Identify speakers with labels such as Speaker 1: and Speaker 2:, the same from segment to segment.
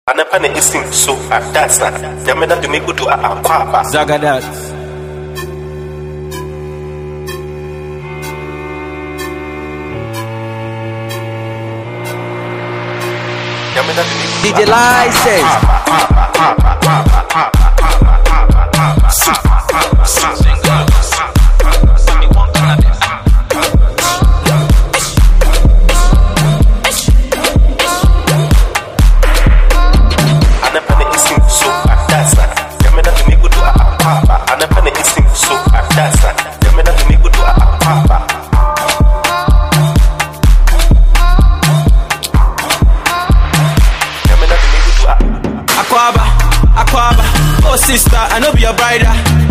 Speaker 1: Anapane isim so adasa. Yameda to make to akwaba.
Speaker 2: Zagadat.
Speaker 1: Yameda to make
Speaker 2: DJ License.
Speaker 3: Oh sister, I know be your brider.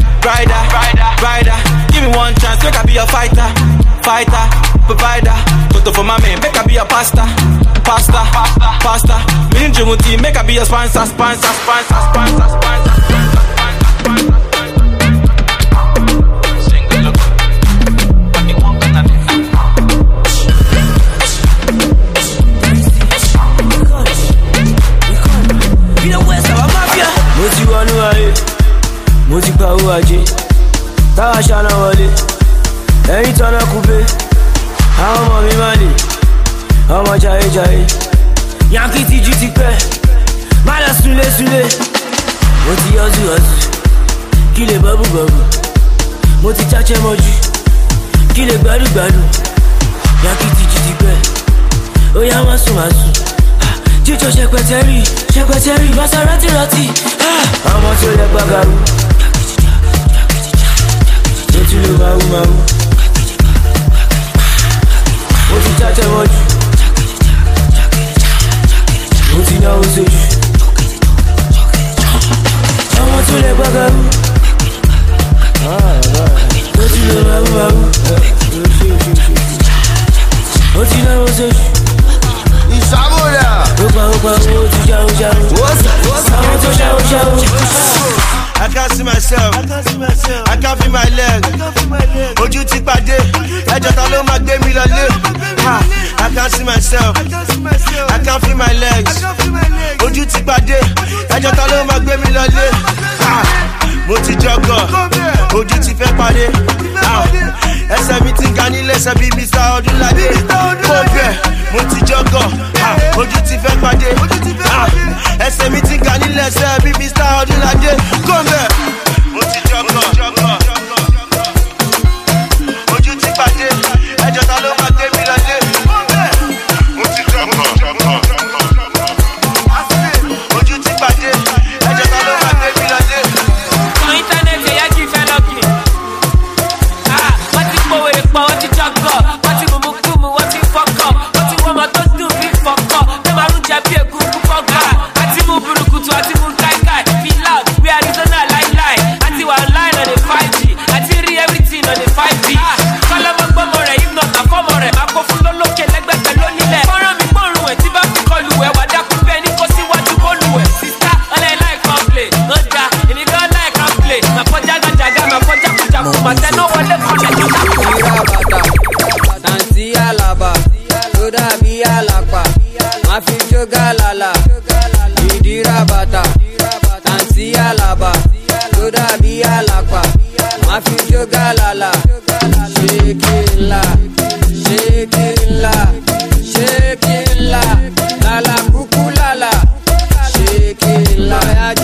Speaker 3: Give me one chance, make I be your fighter, provider. Toto for my man, make I be your pasta. Meaning Jumuti, make I be your sponsor.
Speaker 4: Moti pa ou aje, ta achana wale, ẹ̀yin tọ́nà kúpe, àwọn ọmọ mi máa lè, ọmọ jayé, yankí ti jí ti pẹ́, má lọ súlé, mo ti yọ́zù, kí lè bọ́bù, mo ti cháchẹ́ mọ́jú, kí lè gbádùn, yankí ti jí ti pẹ́, ó yá má sùn, jíjọ ṣẹpẹtẹrì, Maserati, ọmọ tí ó lẹ gbàgàrú. Tu le maou Oti chacha moju Oti na oseju Ọmọ tó lẹ gbàgàrú Oti le maou Oti na oseju
Speaker 5: Ìsàmúlẹ̀
Speaker 4: Opa, oti jáwó Àwọn tó jáwó
Speaker 5: I can't see myself, I can't feel my leg. Ojú ti pàdé, ẹjọ́ ta ló máa gbé mi lọlé. I can't see myself, I can't feel my legs. Ojú ti pàdé, ẹjọ́ ta ló máa gbé mi lọlé. Mo ti jọgọ̀, ojú ti fẹ́ parí. Ẹsẹ̀ mi ti ga nílé ẹsẹ̀ bíi Mr. Ọdúnládé. Mo bẹ̀, mo ti jọgọ̀, ojú ti fẹ́ parí. Ẹsẹ̀ mi ti ga nílé ẹsẹ̀ bíi Mr. Ọdúnládé. Mo ti jọgọ̀, ojú ti pàdé, ẹjọ́ ta ló máa gbé mi lọlé. Mo ti jọgọ̀, ojú ti pàdé, ẹjọ́ ta ló máa gbé mi lọlé.
Speaker 3: On internet, yẹ kí fẹ́ lọ́kì. Wọ́n ti pòwèrè pọ̀, wọ́n ti jọgọ̀, wọ́n ti mumukumu, wọ́n ti fọ́kọ̀, wọ́n ti wọ́n mọ́ tó dùn bí fọ́kọ̀, tó máa ń jẹ bí èkúkú fọ́kọ̀. Àti mú burúkutu, àti mú káíkáí, be loud, we Arizona lie. Àti wà online on the 5G, àti rí everything on the 5G. Kọ́lọ́mọ gbọ́mọ rẹ̀, if not àfọ́mọ rẹ̀, máa kó fún lólókè lẹ́gbẹ̀ẹ́ lónílẹ̀. Fọ́nrán mi gbóòórùn ẹ̀ tí bá fi kọlù ẹ̀, wà dákú bí ẹni kó síwájú bọ́ọ̀lù ẹ̀. Sista, ọlẹ́ láì complain, ó da, èmi gan láì complain. Màá fọjá gàjàgà, màá fọjá kùjàkù, màá tẹná wọlé kọ́lẹ̀ jọ́dá.
Speaker 6: Ìrà bàtà, tàǹtí àlàbà, tó dàbí àlàpà, máa fi jógà lálà. Ìdíra bàtà, tàǹtí àlàbà, tó dàbí àlàpà, máa fi jógà lálà. Ṣékìlá, lálà kúkú lálà. Ṣékìlá,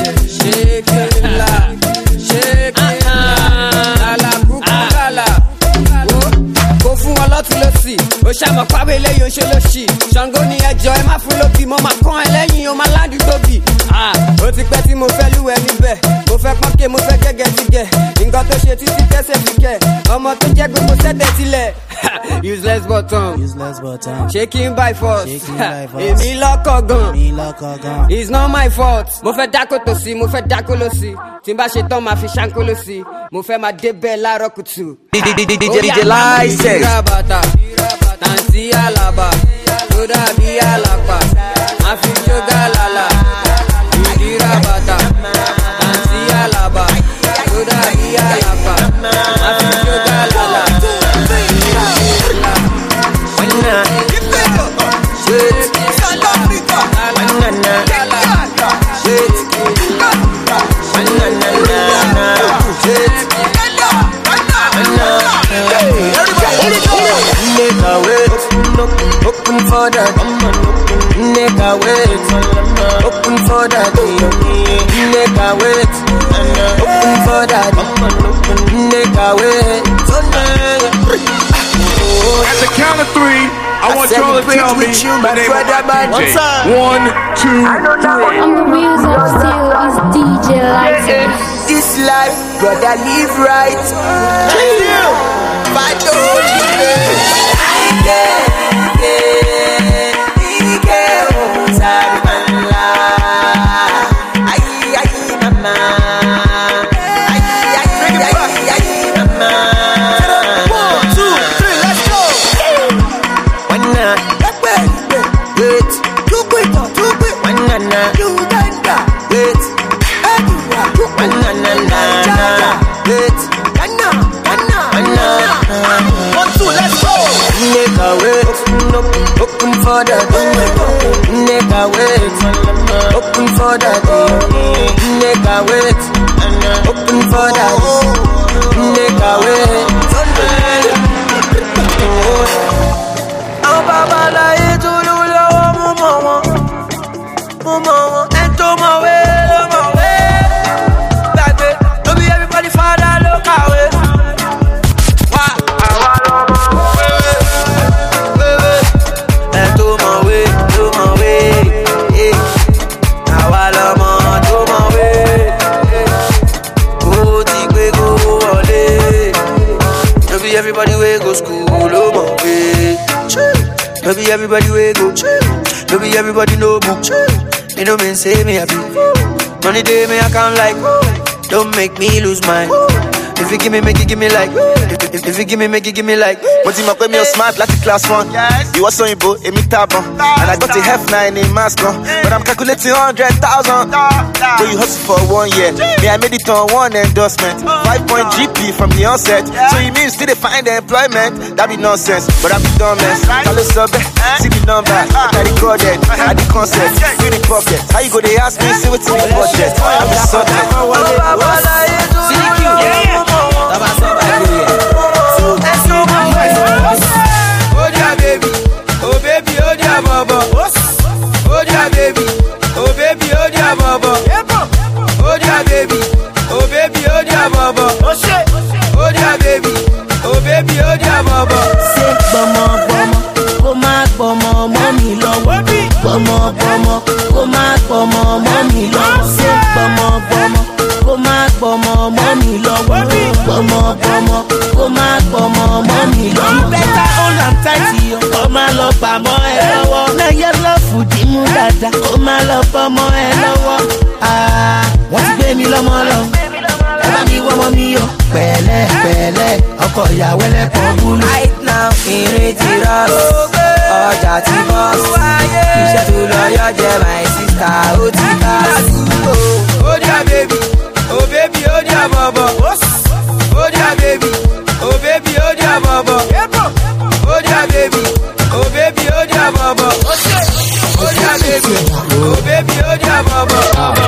Speaker 6: lálà kúkú lálà. Kò fún wọn lọ́tún lọ́sì, ó ṣàmọ̀ pàwé eléyìí ó ṣe lóṣì. Ṣàngó ni ẹjọ́ ẹ má fún lóbì, mo máa kán ẹ lẹ́yìn, ó máa ládùúgbò bì. Ó ti pẹ́ tí mo fẹ́ lúwẹ̀ níbẹ̀, mo fẹ́ pọ́nkẹ́, mo fẹ́ gẹ́gẹ́ ti gẹ̀. Nǹkan tó ṣe títí tẹ́sẹ̀ fi kẹ̀, ọmọ tó jẹ́ gbogbo sẹ́tẹ̀ sílẹ̀. Useless button, shaking by force. Èmi lọ́kọ̀ gan, it's not my fault. Mo fẹ́ dákó tó sí, mo fẹ́ dákó ló sí. Tí n bá ṣe tán, máa fi ṣáńkó ló sí. Mo fẹ́ máa débẹ̀ láàárọ̀ kùtù.
Speaker 2: DJ License.
Speaker 6: Ìrà bàtà, tàǹtí àlàbà, tó dàbí àlàpà, máa fi jógà lálà. Ìdíra bàtà, tàǹtí àlàbà, tó dàbí àlàpà, máa fi jógà lálà.
Speaker 2: my brother man.
Speaker 5: One time.
Speaker 2: 1, 2.
Speaker 7: On the wheels of steel is DJ License.
Speaker 2: This life, brother, live right. Fight the holy day. Open for the nigga wait. Open for the nigga wait. Open for the nigga wait. Oh baba la itu lula mama ento my way. Baby, don't be everybody father look away. Everybody we go school, oh my way. Maybe everybody we go. Maybe everybody know book. You know me say me happy. Money day me I come like. Don't make me lose mine. If you give me, make it give me like. If you give me, make it give me like.
Speaker 5: But you might me smart like a class 1. You was on your boat, me tabon. And I got a F9 in mask on. But I'm calculating 100,000. So you hustle for 1 year. Me, I made it on 1 endorsement. 5-point GP from the onset. So you mean still they find the employment? That be nonsense. But I be dumbass. Call us up, see the number. I recorded, I the concept. You the pocket. How you go, they ask me, see what's in the budget. I be something.
Speaker 6: Oh baby, oh dear baba. Oh dear baby, oh baby, oh dear baba. Oh dear baby, oh baby, oh dear baba. Oh dear baby, oh baby, oh dear baba.
Speaker 4: Say bomo, go mad bomo, mommy love. Bomo, go mad bomo, mommy love. Say bomo, go mad bomo, mommy love. Bomo, go mad bomo, mommy love. You better hold on tight, yo. Come and love bomo, hello. Now your love food, you dada. Come and love bomo, hello. Ah, what's baby love, love? Eba mi wo mi yo, pẹ̀lẹ́, ọkọ ìyàwó ẹlẹ́pọ̀ búlù. Right now, ìrètí rọ́ọ̀s, ọjà ti bọ́ọ̀sì. Iṣẹ́ tó lọ yọ jẹ́ my sister, ó ti bá a sùn.
Speaker 6: Oh dear baby, oh baby, oh dear baba. Oh dear baby, oh baby, oh dear baba. Oh dear baby, oh baby, oh dear baba. Oh dear baby, oh baby, oh dear baba.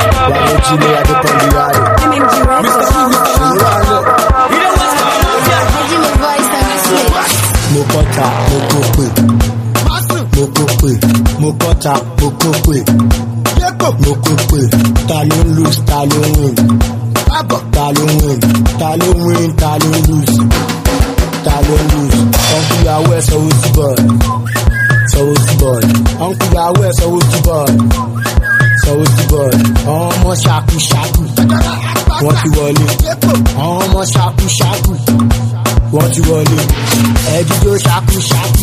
Speaker 8: Mo kọ́ta, mo kó pé. Ta ló ń lose, ta ló ń win. Ta ló ń win, ta ló ń win, ta ló ń lose. Ta ló ń lose. Uncle ìyàwó ẹ̀ sanwó sí bọ́ọ̀lù. Uncle ìyàwó ẹ̀ sanwó sí bọ́ọ̀lù. Àwọn ọmọ ṣàkúṣàkù, wọ́n ti wọlé. Àwọn ọmọ ṣàkúṣàkù, wọ́n ti wọlé. Ẹ̀jíjó ṣàkúṣàkù.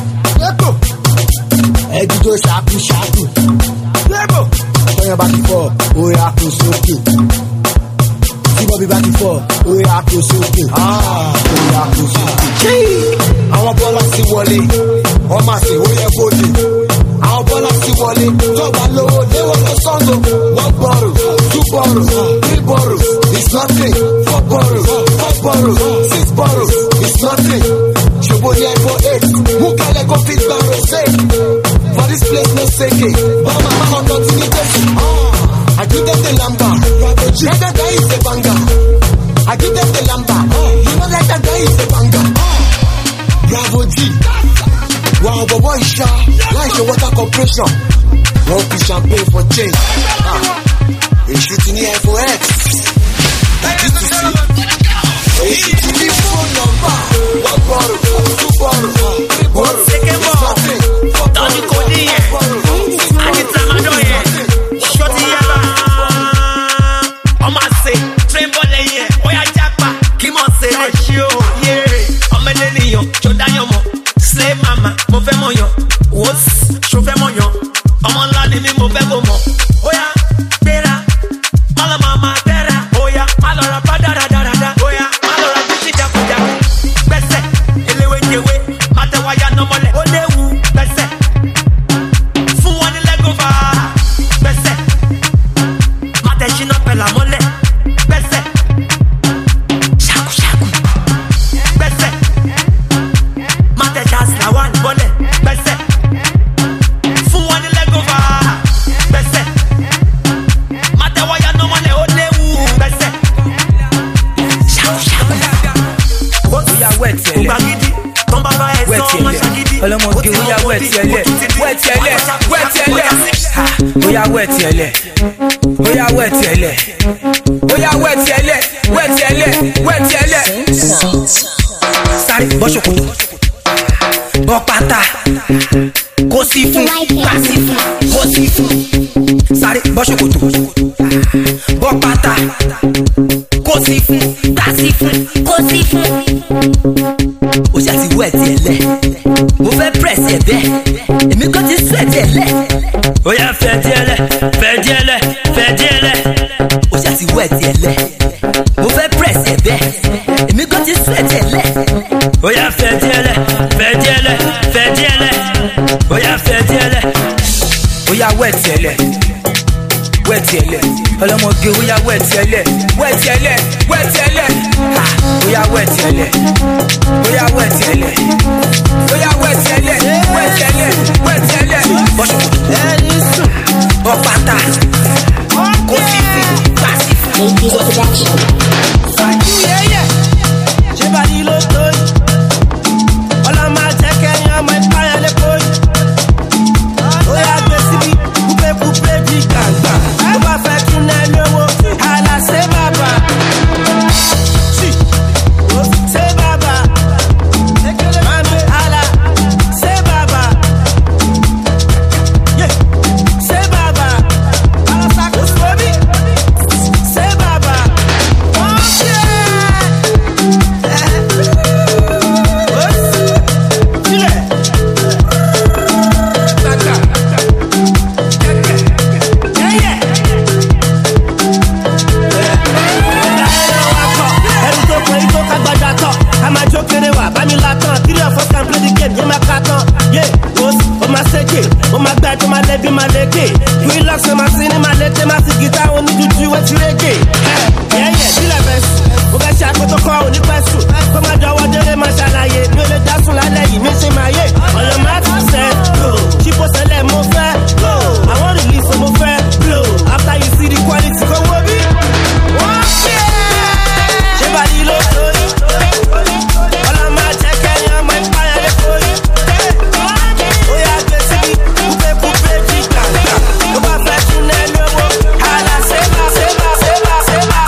Speaker 8: Ẹ̀jíjó ṣàkúṣàkù. Tọ́yọ̀ bá ti fọ́, orí àpò sókè. Tí bọ́bí bá ti fọ́, orí àpò sókè. Orí àpò sókè. Àwọn bọ́lá ti wọlé, wọ́n máa ṣe ó yẹ bóde. Àwọn bọ́lá ti wọlé, tọ́ba lówó léwọ́ lọ sọ́nù. 1 bottle, 2 bottles, 3 bottles, it's nothing. 4 bottles, 5 bottles, 6 bottles, it's nothing. Ṣòbó yẹ for 8, mú kálẹ̀ kó fi gbà rẹ̀ ṣe. For this place no seke, mama continue to see. I give them the lamba, that guy is a banger. I give them the lamba, you know that guy is a banger. Bravo G, wow boy sha, like your water compression. One piece champagne for change. A shooting here for X. That is to see. A shooting phone number. 1 bottle, 2 bottles, 3 bottles. It's nothing.
Speaker 3: Don't you go
Speaker 4: ọlọ́mọge ó yá wẹ̀ tiẹ̀lẹ̀ wẹ̀ tiẹ̀lẹ̀ wẹ̀ tiẹ̀lẹ̀ ó yá wẹ̀ tiẹ̀lẹ̀ ó yá wẹ̀ tiẹ̀lẹ̀ ó yá wẹ̀ tiẹ̀lẹ̀ wẹ̀ tiẹ̀lẹ̀ wẹ̀ tiẹ̀lẹ̀ sáré bọ́ ṣòkòtò bọ́ pátá kó sí fún gbà sí fún kó sí fún sáré bọ́ ṣòkòtò bọ́ pátá kó sí fún gbà sí fún kó sí fún. ó ṣe àti wẹ̀ tiẹ̀ lẹ̀ mo fẹ́ pẹ̀sì ẹ̀ bẹ́ẹ̀ èmi kò ti sẹ̀ tiẹ̀ lẹ̀. ó yá fẹ́ tiẹ̀ lẹ̀ fẹ́ tiẹ̀ lẹ̀ fẹ́ tiẹ̀ lẹ̀. ó ṣe àti wẹ̀ tiẹ̀ lẹ̀ mo fẹ́ pẹ̀sì ẹ̀ bẹ́ẹ̀ èmi kò ti sẹ̀ tiẹ̀ lẹ̀. ó yá fẹ́ tiẹ̀ lẹ̀ fẹ́ tiẹ̀ lẹ̀ fẹ́ tiẹ̀ lẹ̀. ó yá fẹ́ tiẹ̀ lẹ̀ ó yá wẹ̀ tiẹ̀ lẹ̀ wẹ̀ tiẹ̀ lẹ̀ ọlọ́mọge ó yá wẹ̀ tiẹ̀ lẹ̀ wẹ̀ tiẹ̀ lẹ̀ wẹ̀ tiẹ̀ lẹ̀ ó yá wẹ̀ tiẹ̀ lẹ̀ ó yá wẹ̀ tiẹ̀ lẹ̀ ó yá wẹ̀ tiẹ̀ lẹ̀ wẹ̀ tiẹ̀ lẹ̀ wẹ̀ tiẹ̀ lẹ̀ bọ́sùn ẹni sùn bọ́ pátá kó sí fún gbà sí fún kó sí fún.
Speaker 5: Fájú yẹ́yẹ́ ṣé bá ní ló tó yìí ọlọ́mọ àjẹkẹ́yìn ọmọ ìpáyà lẹ́kọ̀ọ́ yìí ó yá gbé síbi kúpé bí gbàgbà ó bá fẹ́ kí n ẹni owó àlàsé bàbá ṣé bàbá mami àlà ṣé bàbá ṣé bàbá òṣùwọ́bí ṣé bàbá bí ma lékè relax ma sí ní ma lété ma sí gítà onídùúdú wẹ́ ti rége yẹ́yẹ́ sílẹ̀ bẹ́ẹ̀ sùn mo fẹ́ ṣe àpótò kọ́ òní pẹ́ sùn kó má jọ wọ́dẹ́rẹ́ má ṣàlàyé mi ò lè dá sùn lálẹ́ yìí mi ṣe máa yé ọ̀nà má ti sẹ́ ṣípò sẹ́lẹ̀ mo fẹ́ àwọn release mo fẹ́ after you see the quality kò wọ́ bí wọ́n ṣe ṣé bàdí ló tó yìí ọlọ́mọ àjẹkẹ́ ni ọmọ ìpáyà lẹ́kọ̀ọ́ yìí ó yà gbé síbi kúpé bí gbàgbà ó bá fẹ́ kí n ẹni owó àlà sẹ́bà sẹ́bà sẹ́bà sẹ́bà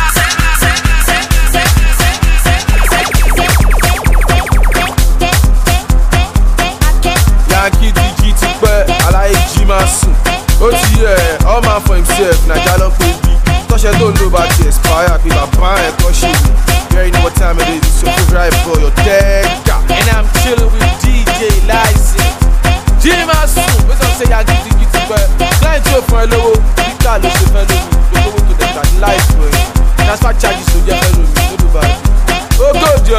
Speaker 9: Yankee DG ti pẹ́ aláyé jí máa sùn ó ti yẹ all man for himself naija ló pé bí tọ́ṣẹ́ tó ń lò bá ti expire pé bàbá ẹ̀ kọ́ ṣe mí you already know what time it is it's your favorite boy your dega and I'm chilling with DJ License jí máa sùn bí sọ ṣe Yankee DG ti pẹ́ client tí ó fún ẹ lówó kíkà ló ṣe fẹ́ lómi lówó tó dẹ̀ tàbí láìpẹ́ ẹ̀ transfer charges tó jẹ́ fẹ́ lómi tó ló bá ẹ̀ ó go jọ.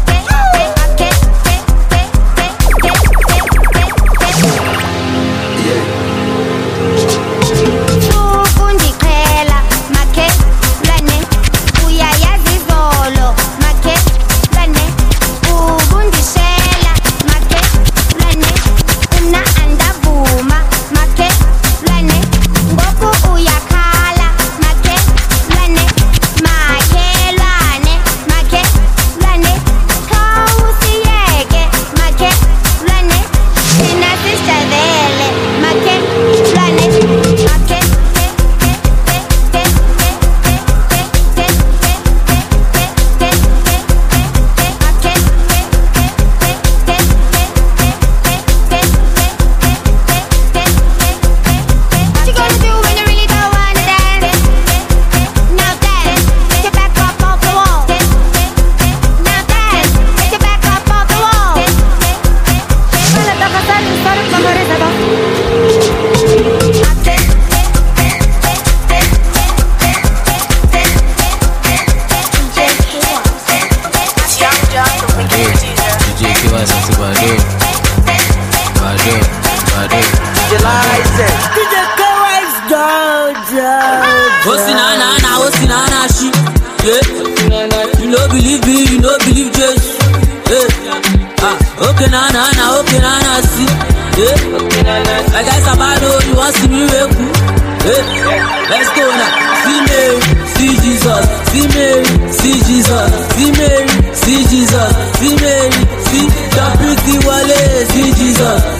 Speaker 4: You no believe me, you no believe Jesus. Okay, na, see. I guess about you want to see me wake. Let's go now. See Mary, see Jesus. See Mary, see Jesus. See Mary, see Jesus. See Mary, see the pretty wallet. See Jesus.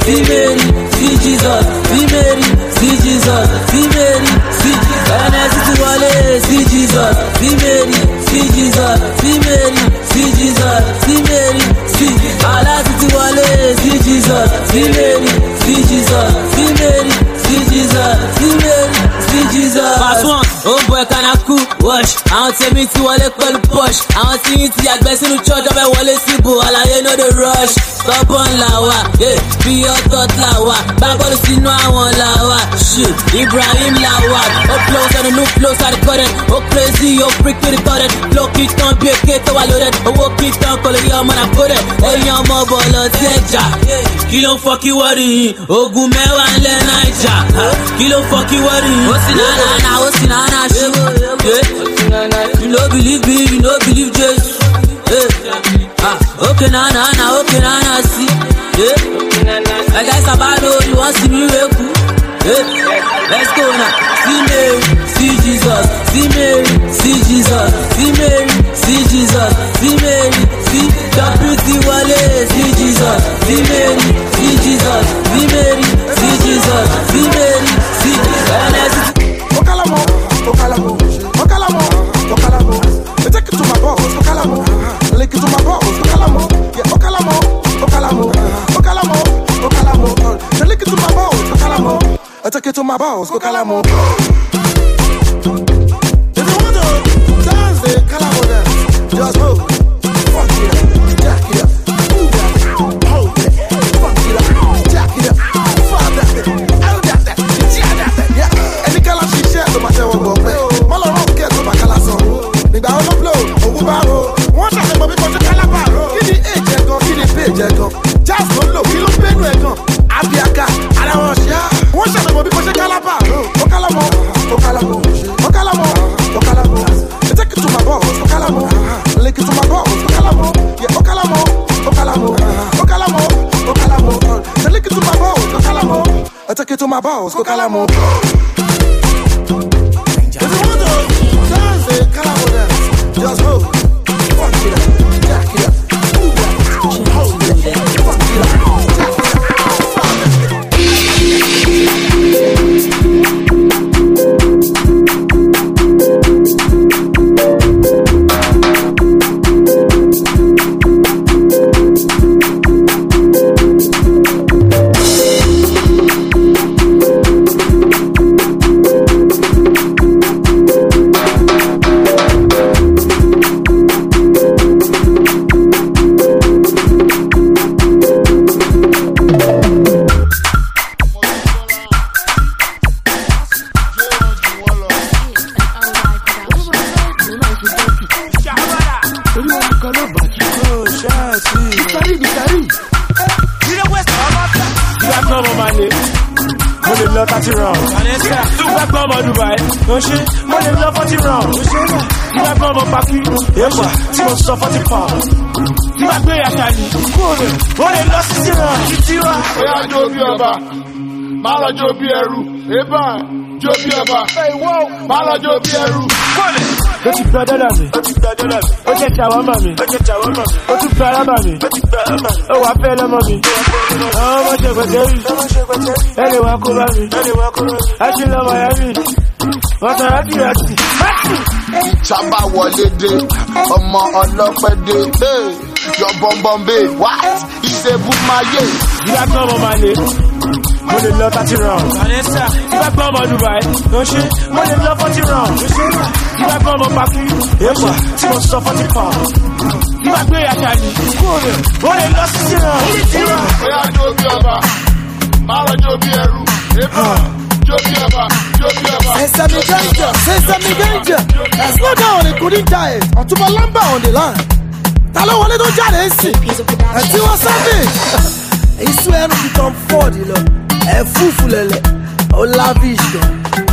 Speaker 4: see Mary, see Jesus, see Mary, see Jesus, see Mary, see NSC Wale, see Jesus, see Mary, see Jesus, see Mary, see Jesus, see Mary, see Allah City Wale, see Jesus, see Mary, see Jesus, see Mary, see Jesus, see Mary, see Jesus. Pass one, oh boy can I cool wash. I don't tell me to Wale call push. I don't see it yet, best in the church of a Wale Sibu. All I know the rush. Stop on lawa, yeah, be your thought lawa. Bible see no one lawa. Shit, Ibrahim lawa. Up close and a new close at the current. Oh crazy, oh freak to the current. Block it down, be a kid to a loaded. Oh walk it down, call it your man I put it. Hey young mobile on Teja. Kilo fuck you worry. Oh good man one le Naija. Kilo fuck you worry. What's in Nana, what's in Nana shit. Yeah, you no believe me, you no believe Jesus. Okay, Nana, okay, Nana, see. Yeah, I guess about you want to see me real cool. Yeah, let's go now. See Mary, see Jesus, see Mary, see Jesus, see Mary, see Jesus, see Mary, see WT Wale, see Jesus, see Mary, see Jesus, see Mary, see Jesus, see Mary, see
Speaker 10: Okalamo, Okalamo, Okalamo, Okalamo. Take it to my balls, Okalamo. Lick it to my balls, Okalamo. Yeah, Okalamo, Okalamo, Okalamo, Okalamo. Lick it to my balls, Okalamo. I take it to my balls, Okalamo. If you want to dance the Kalamo dance, just move. Fuck it up, jack it up, move that, hold it, fuck it up, jack it up, fuck that, out that, yeah that, yeah. Any color she share to my show go play. Malo rock get to my color song. Nigga on the blow, Obubaro. One time the baby go to Calabaro. Kini age go, kini page go. Just go low, kilo pen we go. Abiaka, I don't want ya. One time the baby go to Calabaro. Okalamo, Okalamo, Okalamo, Okalamo. Take it to my balls, Okalamo. Lick it to my balls, Okalamo. Yeah, Okalamo, Okalamo, Okalamo, Okalamo. Lick it to my balls, Okalamo. I take it to my balls, Okalamo. If you want to dance the Kalamo dance, just move. Fuck it up, jack it up, move that, hold it, fuck it up, jack it up, sọ 40 pounds. Tí wàá gbé yàtà ní kúrò, ó lè lọ sí síra títí wá. Ó yá jó bí ọba, má lọ jó bí ẹrú. Ébà jó bí ọba, má lọ jó bí ẹrú. Ó ti gba dọ́là mi, ó jẹ́ ṣàwámà mi, ó tún gba arábà mi, ó wàá fẹ́ lọ́mọ mi. Àwọn ọmọ ṣe pẹ̀tẹ́rì, ẹni wàá kó bá mi, á ṣe lọ́mọ yá mi. Wọ́n sọ rákìrákì.
Speaker 11: Sábà wọlé dé, ọmọ ọlọ́pẹ́ dé, yọ bọ́m̀bọ́m bẹ́ẹ̀, what? Ìṣèbù máa yé.
Speaker 10: Ìyá gbọ́ ọmọ máa lè, mo lè lọ 30 rounds. Ìyá gbọ́ ọmọ Dubai, ló ṣe, mo lè lọ 40 rounds. Ìyá gbọ́ ọmọ Paki, èèpà tí mo sọ 40 pounds. Ìyá gbé yàtà ní kúrò, ó lè lọ sí síra. Ó yá jó bí ọba, má lọ jó bí ẹrú, èèpà. Sesame Ganja, Sesame Ganja. Slow down, they couldn't die. Ọ̀túnba Lamba on the line. Ta ló wọlé tó jáde ń sìn? Ẹ̀tí wọ́n sábẹ̀. Ìṣú ẹnu fi Tom Ford lọ. Ẹ fúfú lẹ̀lẹ̀. Ó lavish gan.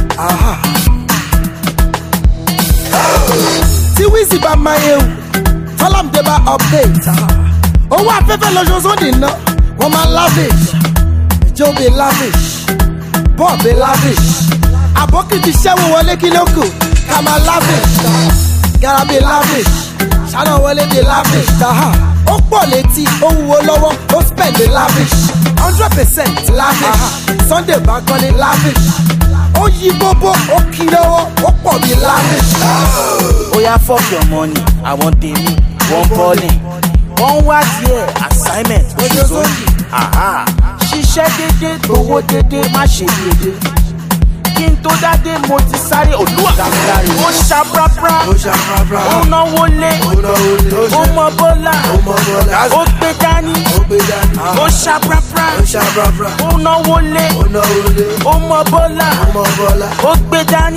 Speaker 10: Tí Wizzy bá máa yẹ wù, Tọ́lámdé bá update. Owó afẹ́fẹ́ lọ́jọ́sọ́ dìná. Wọ́n máa lavish. Ìjọba lavish. Bob lavish. Àbókì ti ṣẹ́wó wọlé kí ló kù. Ká máa lavish. Garabe lavish. Ṣáná wọlé de lavish. Ó pọ̀ létí, ó wúwo lọ́wọ́, ó spend lavish. 100% lavish. Sunday Bankole lavish. Ó yí bóbó, ó kí lọ́wọ́, ó pọ̀ bí lavish.
Speaker 12: Oh yeah, fuck your money. I want Demi, one balling. One what here, assignment. Aha. Ṣiṣẹ́ dédé, gbowó dédé, má ṣe dédé. Kí n tó dáadé, mo ti sáré Olúwa. Ó ṣàprapra, ó náwó lé, ó mọ bọ́lá, ó gbé dání. Ó ṣàprapra, ó náwó lé, ó mọ bọ́lá, ó gbé dání.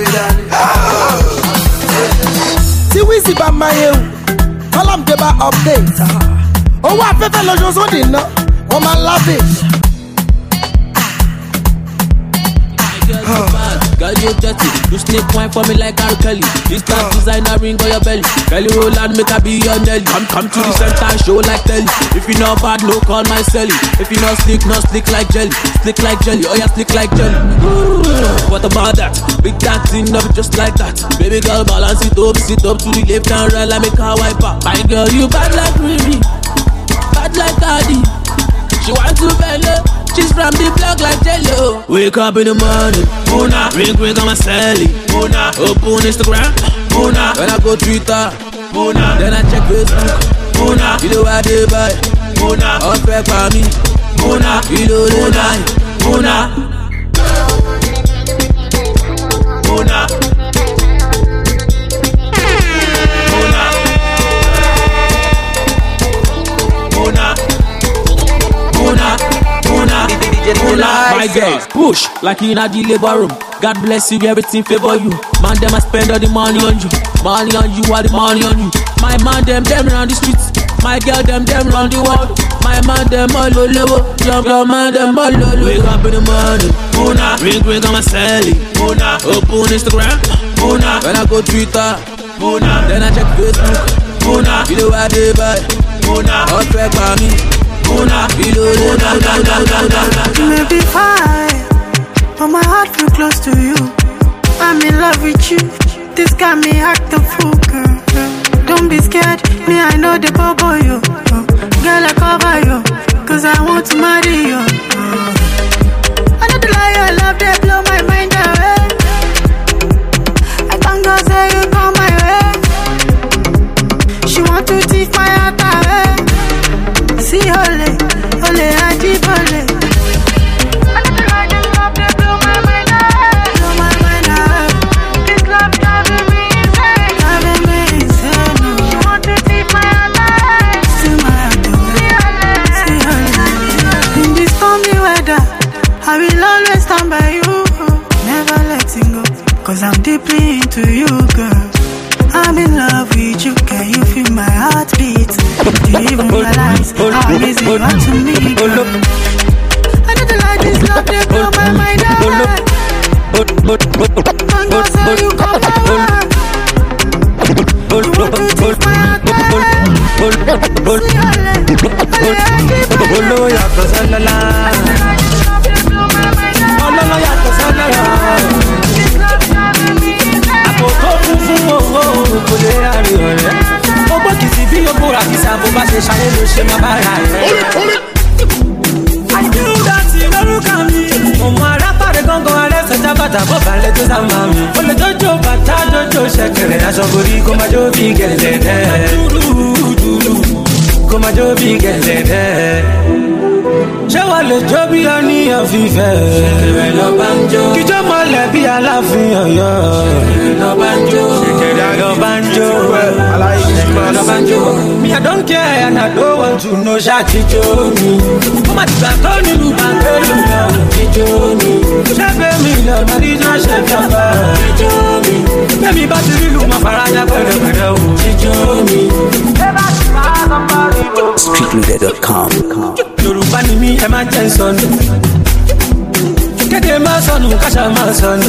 Speaker 10: Tí Wizzy bá máa yẹ wò, Kọ́lọ́mdé bá update. Owó afẹ́fẹ́ lọ́jọ́ sódì náà, wọ́n máa lavish.
Speaker 3: Girl, you dirty. You snake wine for me like R. Kelly. This kind of designer ring on your belly. Belly roll and make her be your Nelly. Come to the center and show like Telly. If you not bad, no call my celly. If you not slick like jelly. Slick like jelly, oh yeah, slick like jelly. What about that? Big that thing up just like that. Baby girl, balance it up to the left and right like make her wiper. My girl, you bad like Riri. Bad like Cardi. She want to belly. She's from the block like Jello. Wake up in the morning, Mona. Ring on my celly, Mona. Open Instagram, Mona. When I go Twitter, Mona. Then I check Facebook, Mona. You know what they buy, Mona. All fair for me, Mona. You know they lie, Mona. Mona. My girl, push like in a labor room. God bless you, everything favor you. Man, them I spend all the money on you. Money on you, all the money on you. My man, them round the streets. My girl, them round the world. My man, them all over. Your man, them all over. Wake up in the morning, Mona. Ring on my celly, Mona. Open Instagram, Mona. When I go Twitter, Mona. Then I check Facebook, Mona. You know what they buy, Mona. All fair by me. You
Speaker 13: may be fine, but my heart feel close to you. I'm in love with you. This got me act a fool, girl. Don't be scared, me I know the bubble you. Girl, I cover you, cause I want to marry you. I know the lie, I love they blow my mind away. I can't go say you come my way. She want to teach my heart away. See ole, ole ajibole. I just love to blow my mind away. Blow my mind away. This love driving me insane. Driving me insane. She want to take my heart away. See my heart away. See ole. In this stormy weather, I will always stand by you. Never letting go, cause I'm deeply into you, girl. I'm in love with you, can you feel my heartbeat? Do you even realize how easy you are to me? I know the light is love, they blow my mind away. And go say you come my way. You want to take my heart away. See
Speaker 4: I do that in a look at me. Ọmọ arápàdé gangan arẹ́sẹ̀ jábàtà bó balẹ̀ tó sá máa mi. Ó lè jọjọ bàtà jọjọ ṣẹ̀kẹ̀rẹ̀ aṣọ borí kó máa jó bí gẹ̀lẹ́dẹ́. Dúdú kó máa jó bí gẹ̀lẹ́dẹ́. Ṣé wà lè jó bí ọníyàn fífẹ́? Ṣẹ̀kẹ̀rẹ̀ lọ bá ń jó. Kíjọ́ mọ́lẹ̀ bí aláàfin Ọ̀yọ́. Ṣẹ̀kẹ̀rẹ̀ lọ bá ń jó. Ṣẹ̀kẹ̀rẹ̀ lọ bá ń jó. Ṣẹ̀kẹ̀rẹ̀ lọ bá ń jó. Me I don't care and I don't want to know ṣáàtì jó mi. Ó má ti gbà tó nínú bàtẹ́lì mi ò ti jó mi. Ṣé bẹ́ẹ̀mi lọ bá rí jọ́ ṣe jọba? Ti jó mi. Bẹ́ẹ̀mi bá ti rí lu mọ́ faraya pẹ̀lẹ́pẹ̀lẹ́ ò ti jó mi.
Speaker 14: Streetloader.com.
Speaker 4: Yorùbá ni mí ẹ máa jẹ́ sọnù. Kéde máa sọnù káṣá máa sọnù.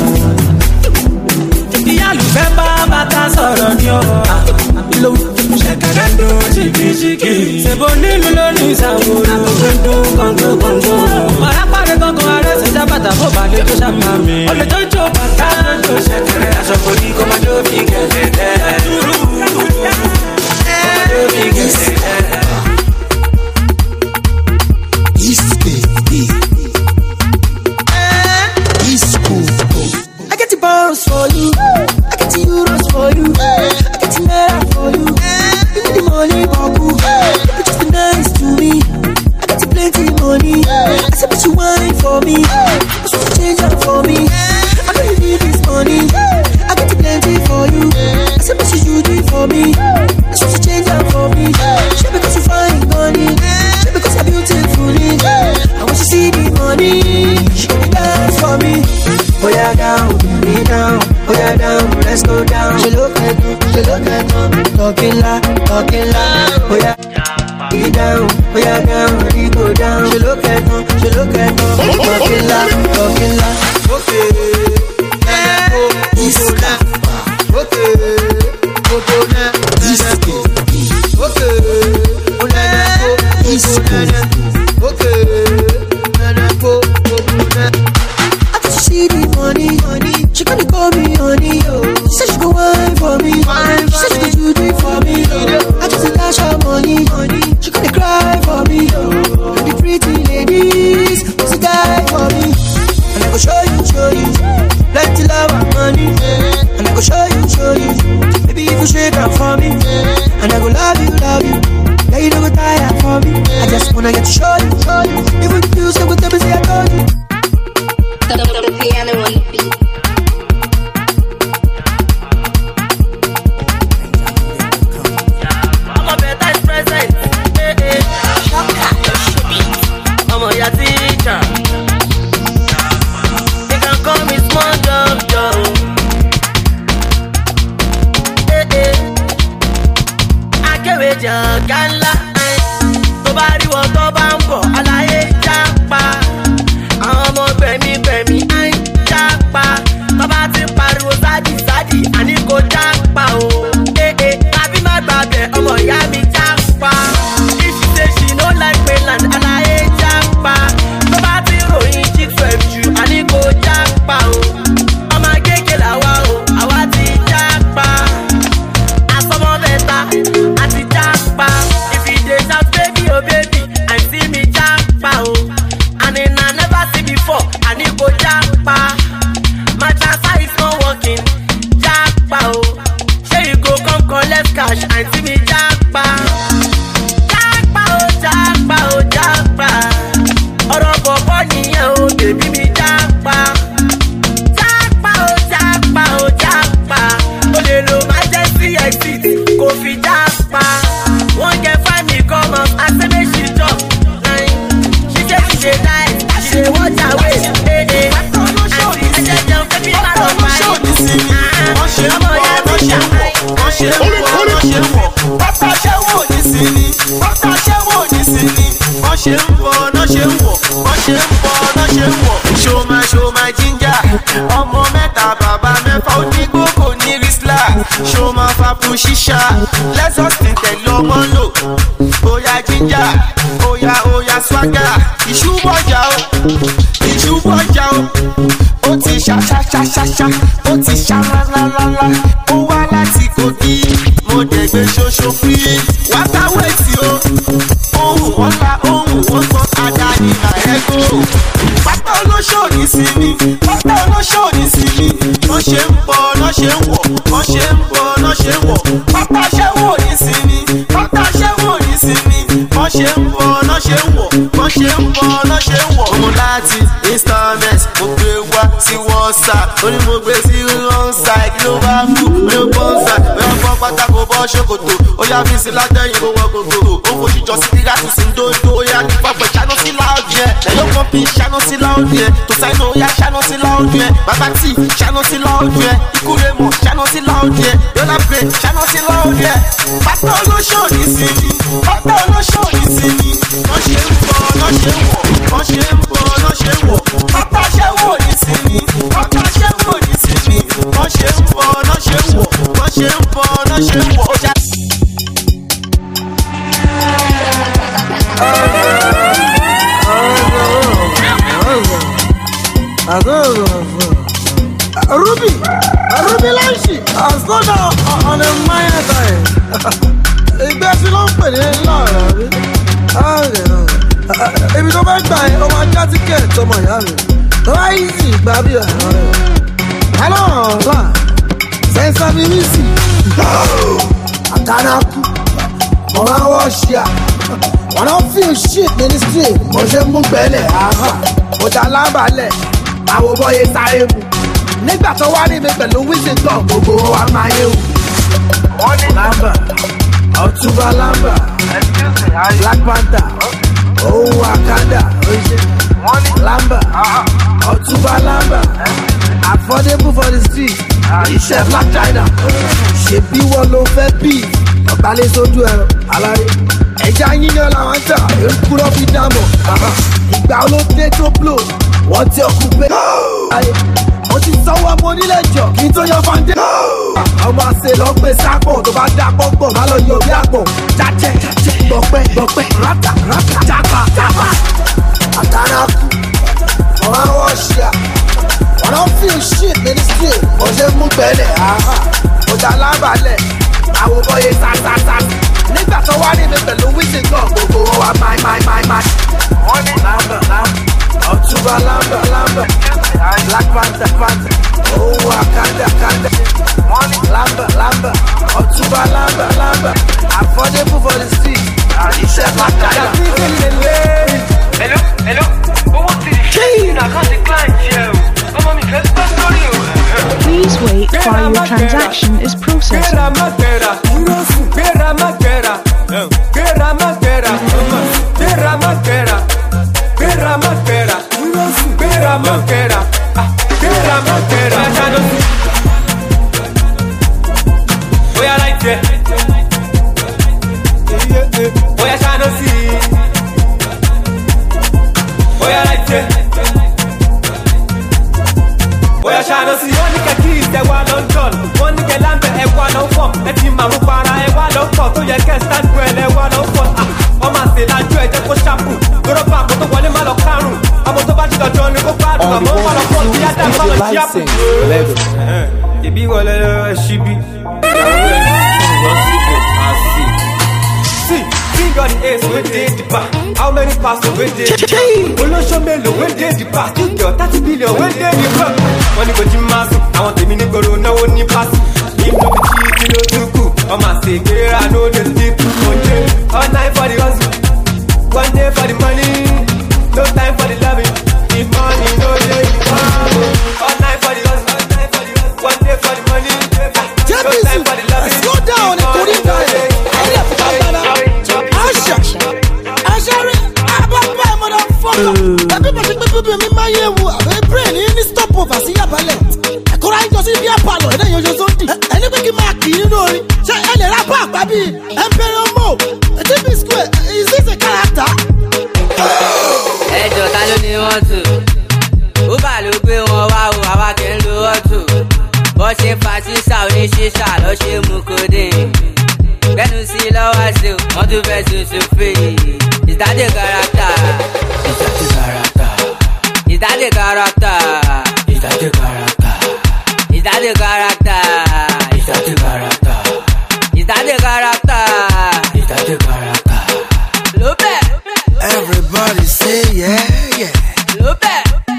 Speaker 4: Ìyá àlùfẹ́ bá bàtà sọ̀rọ̀ ní ọ̀rọ̀. Ṣẹ̀kẹ̀rẹ̀ ń dún ṣìkìṣìkì. Ṣèbó nílùú lónìí ìsàwòrán. Àkókò ń dún kọ̀ǹkọ̀ǹkọ̀. Màrápàdé gangan arẹ́sẹ̀ jábàtà bó balẹ̀ tó ṣàmà mi. Olè tó jó bàtà tó ṣẹ̀kẹ̀rẹ̀ aṣọ kò ní kó máa jó bí gẹ̀lẹ́dẹ́. Jó bí gẹ̀lẹ́dẹ́.
Speaker 8: East Gate.
Speaker 2: for you. I get the euros for you. I get the naira for you. Give me the money, Baku. You just be nice to me. I got the plenty money. I said, but you wine for me. You should change up for me. I know you need this money. I got the plenty for you. I said, but you do it for me. You should change up for me. She because you find money. She because you're beautiful. I want you to see the money. She can dance for me. Oh yeah, down, me down. Oh yeah, down, let's go down. She look at me, talking loud. Oh yeah, me down, oh yeah, down, we go down. She look at me, talking loud. Okay, see the money, she gonna call me honey, she said she go wine for me, she said she go do it for me, I just dash her money, she gonna cry for me, and the pretty ladies, she die for me, and I go show you, plenty love and money, and I go show you, baby if you shake up for me, and I go love you, yeah you don't go tired for me, I just wanna get to show you, even if you say whatever say I told you.
Speaker 15: The piano on the beat.
Speaker 3: I'm a better present. I'm a your teacher. You can call me small doctor. I can't wait your gala. Nobody will go bambo. Alaye japa. I'm a gbẹ̀mí àì jápa bàbá ti pariwo sádì àní kò jápa o tàbí má gbàgbẹ́ ọmọ ìyá mi jápa if she say she no like mainland aláyé jápa bàbá ti ròyìn G12 jù àní kò jápa o ọmọ kéèké làwa o àwa ti jápa àsọmọ bẹta àti jápa if you dey shout baby oh baby I see me jápa o and in I never see before. I need go japa. My transfer is not working. Japa oh. Say you go come collect cash and see me japa. Japa oh japa. Ọ̀rọ̀ bọ̀bọ̀ nìyẹn o, baby mi japa. Japa oh japa. O lè lo emergency exit kò fi japa. Wọ́n jẹ find me come up, I say make she jump. She say she dey nice. She watch her waist,
Speaker 5: Show my ginger, ọmọ mẹ́ta bàbá mẹ́fà onígbò kò ní rísílà. Show my papu shisha, let's just tẹ̀lé ọmọ lò. Oya ginger, oya swagger, ìṣúbọ̀jà o, ó ti ṣá, ó ti ṣá lálálálá, ó wá láti Kogi, mo dẹ̀ gbé ṣoṣo free, wákàwéètì o, ohun ọ̀la ohun ọ̀gbọ́n àdáni àẹ́gò. Pátá olóṣòdì sí mi, wọ́n ṣe ń bọ̀, wọ́n ṣe ń wọ̀, pátá ṣẹ́wò ní sí mi, wọ́n ṣe ń bọ̀, wọ́n ṣe ń wọ̀. Ọmọ láti installment, mo gbé wá sí WhatsApp, ó ní mo gbé sí wrong side, kí ló bá kú, mi ò bọ́n side, bẹ́ẹ̀ bọ́ pátákó bọ́ ṣòkòtò, ó yá fi sí látẹ̀yìn kó wọ́n gbogbo, ó fojú jọ sí kíláàsì sí ndóńdó, ó yá ní pápẹ́ ṣáná sí láòdì ẹ̀, lẹ́yìn kan fi ṣáná sí láòdì ẹ̀, tó sáínà ó yá ṣáná sí láòdì ẹ̀, bàbá tí ṣáná sí láòdì ẹ̀, ikú rẹ̀ mọ̀ ṣáná sí láòdì ẹ̀, yọ́lá pé ṣáná sí láòdì ẹ̀, pátá olóṣòdì sí mi, wọ́n ṣe ń bọ̀, wọ́n ṣe ń wọ̀, pátá ṣẹ́wò ní sí mi, wọ́n ṣe ń bọ̀, wọ́n ṣe ń wọ̀.
Speaker 10: Ruby Lanshi has gone down on a minor time. Ìgbẹ́ sí ló ń pè ní láàárọ̀ rí. Ibi tó bá gbà yẹn, ó máa já tíkẹ̀tì ọmọ ìyá mi. Tó bá yìí sì gbà bí ọ̀rọ̀ rẹ̀.
Speaker 8: Hello, sense of easy. Akanaku, Mama wash ya. I don't feel shit in the street. Moshe Mubele, Ojalambale, our boy is time. Nigga, so what if the Louis is gone? Go on my you. Lamba, Otuba Lamba, Black Panther, oh Wakanda, Lamba, Otuba Lamba, affordable for the street. It's Chef Black China. She be one low fat beef. Balẹ̀ sójú ẹ̀rọ alárí ẹja yíyan làwọn tà èrúkúrọ́ fi dámọ̀ ìgbà olóde tó blow wọ́n ti ọkùn pé mo ti sanwó ọmọ onílé jọ kí n tó yan fàndé ọmọ àṣẹ lọ gbé sápò tó bá dá pọ́npọ́n má lọ yọ bí àpò jájẹ gbọ̀pẹ́ rátà jápa àtàràkù ọmọ àwọn ṣíà I don't feel shit in the street mo ṣe mú gbẹ́lẹ̀ mo dá lábàálẹ̀. Àwọn bọ́yé sásáásá nígbà tó wá ní mi pẹ̀lú wíṣí gan gbogbo wọn wá máì. Wọ́n ní lámbà Ọ̀túnba lámbà Black Panther òun Wakanda. Wọ́n ní lámbà Ọ̀túnba lámbà affordable for the street iṣẹ́ pàtàkì.
Speaker 16: Hello, owó ti di ṣé ìnàkànṣe client jẹ́ o, ọmọ mi fẹ́ gbọ́ sórí o.
Speaker 17: Please wait while your transaction is processing.
Speaker 3: Oya ṣáná sí wọ́n ní kẹ́kí ìtẹ̀wá London wọ́n ní kẹ́ láńbẹ̀ ẹ̀wà ló fọ̀ ẹ ti màmú para ẹ̀wà ló pọ̀ tó yẹ kẹ́ stand well ẹ̀wà ló fọ̀ ọmọ àṣelájú ẹ̀jẹ̀ kó ṣàpù lóró bá àpò tó wọlé má lọ kárùn ọmọ tó bá jíjọ jọ ni kó gbádùn àmọ́ má lọ pọ̀ bí ádá má lọ jí àpò. ìbí wọlé ṣíbí King of the ace, where they the bar? How many pastors where they the bar? Olosho melo, where they the bar? You got 30 billion, where they the bar? When you go to mass, I want the mini goro, no one ni pass. If no be cheap, no too cool. I'm a say, girl, I know the deep. All night for the hustle, one day for the money, no time for the loving. If money, no day, all night for the hustle, one day for the money, no time for the loving.
Speaker 8: Slow down, it's good guys. Ashari, ababa motherfucker. Everybody be me my year. I brain in the stop over see ya ballet. I could I just see ya palo and then you just don't. Anybody mark you know. Say any rapper baby. Emperor Mo. A TV square. Is this a character?
Speaker 6: Hey, Joe, I don't want to. Uba ló gbé wọn wá o, àwa kì í lo ọ̀tún. Bó ṣe fa sísá oníṣíṣà lọ ṣe mú kóde. Bẹ́ẹ̀ni sí lọ́wọ́ sí o, wọ́n tún fẹ́ ṣoṣo fè. Is that the character? Is that the character? Is that the character? Is that the character? Is that the character? Is that the character? Is that the character? Is that the character? Lope!
Speaker 8: Everybody say yeah.
Speaker 6: Lope!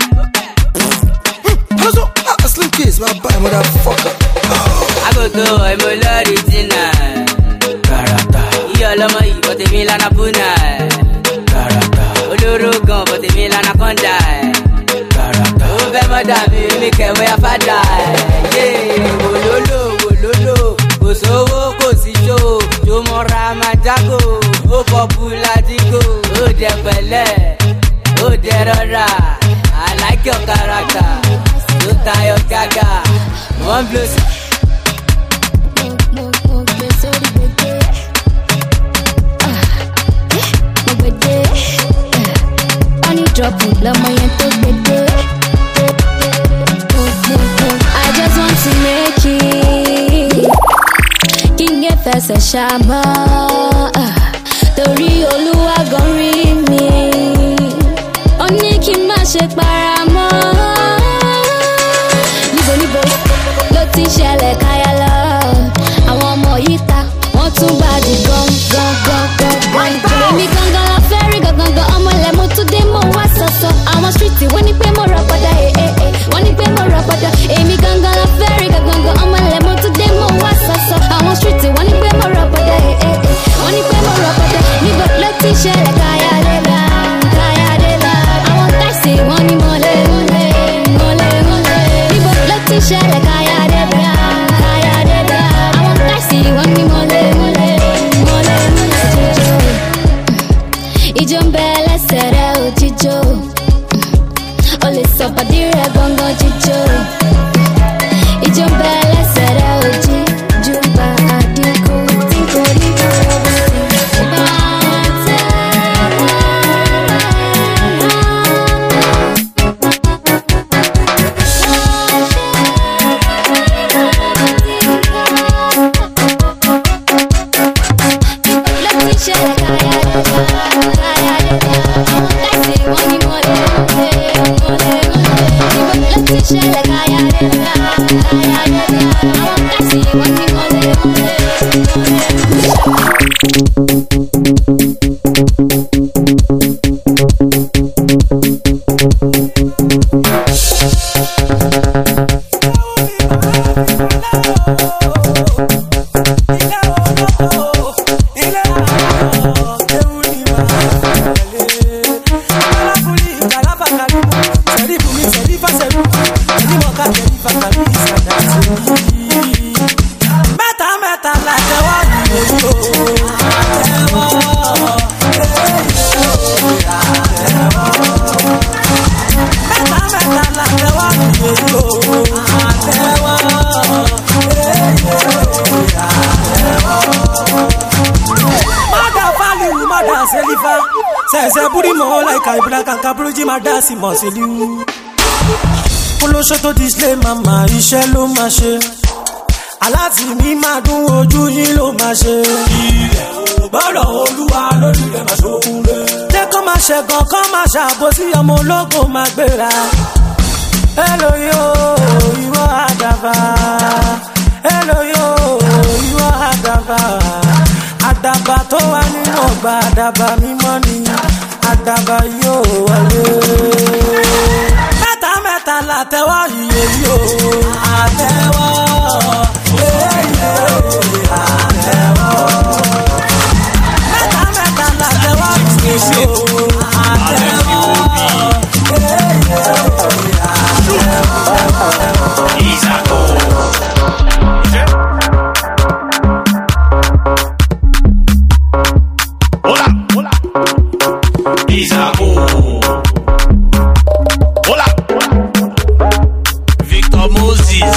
Speaker 8: Hello, Slim Kids, my bad motherfucker.
Speaker 6: I go to a melody tonight. Ọlọ́mọ yìí bọ́tẹ̀ mi lánàá búnà ẹ̀. Olóró gan bọ́tẹ̀ mi lánàá kọ́ńdà ẹ̀. Ó fẹ́ mọ́ dàbí mi kẹ̀wé afádà ẹ̀. Wòlólò, kò sówó kò sí ṣó. Tó mọ́ra máa jágò, ó pọ́pùlà dígò. Ó dẹ pẹ̀lẹ́, ó dẹ rọra. I like your character. Tó tayọ gágà, one blow.
Speaker 7: Drop it, lọ́mọ yẹn tó gbẹdẹ. I just want to make it. Kí n yẹ fẹsẹ̀ ṣàmọ́. Torí Olúwa gan rí mi. Ó ní kí n má ṣe para mọ́. Níbo ló ti ṣẹlẹ̀ káyà lọ? Àwọn ọmọ yìí ta, wọ́n tún bá di gan. Èmi gangan la fẹ́ rí gangan ọmọ ilẹ̀ mo tún dé mo wá sọ̀sọ̀. Àwọn street wọ́n ní pé mo rọ̀ bọ́dà wọ́n ní pé mo rọ̀ bọ́dà. Èmi gangan
Speaker 18: is a booty more like I black and Cabruji my dancing muscle you. Olóṣó tó display mama iṣẹ́ ló máa ṣe. Aláti mi máa dún ojú yín ló máa ṣe. Ilẹ̀ ò gbọ́dọ̀ olúwa lórí rẹ̀ máa ṣokùn rẹ̀. Jẹ́ kó máa ṣẹ̀gàn kó máa ṣàbòsí ọmọ ológun máa gbéra. Hello yo, ìwọ àdàbà. Hello yo, ìwọ àdàbà. Àdàbà tó wà nínú ọgbà àdàbà mímọ́ ni. Àdàbà yóò wọlé. Mẹ́ta la tẹ́wọ́ iye yóò. Àtẹ́wọ́, àtẹ́wọ́. Mẹ́ta la tẹ́wọ́ iye yóò. Àtẹ́wọ́, Isaco. Hola, hola. Isaco. Hola. Victor Moses.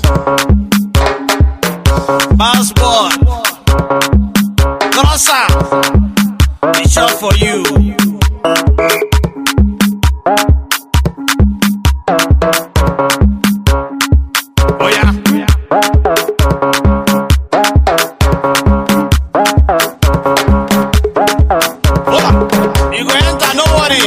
Speaker 18: Passport. Grossa. It's short for you. Oh yeah. Hola. You go enter, no worry.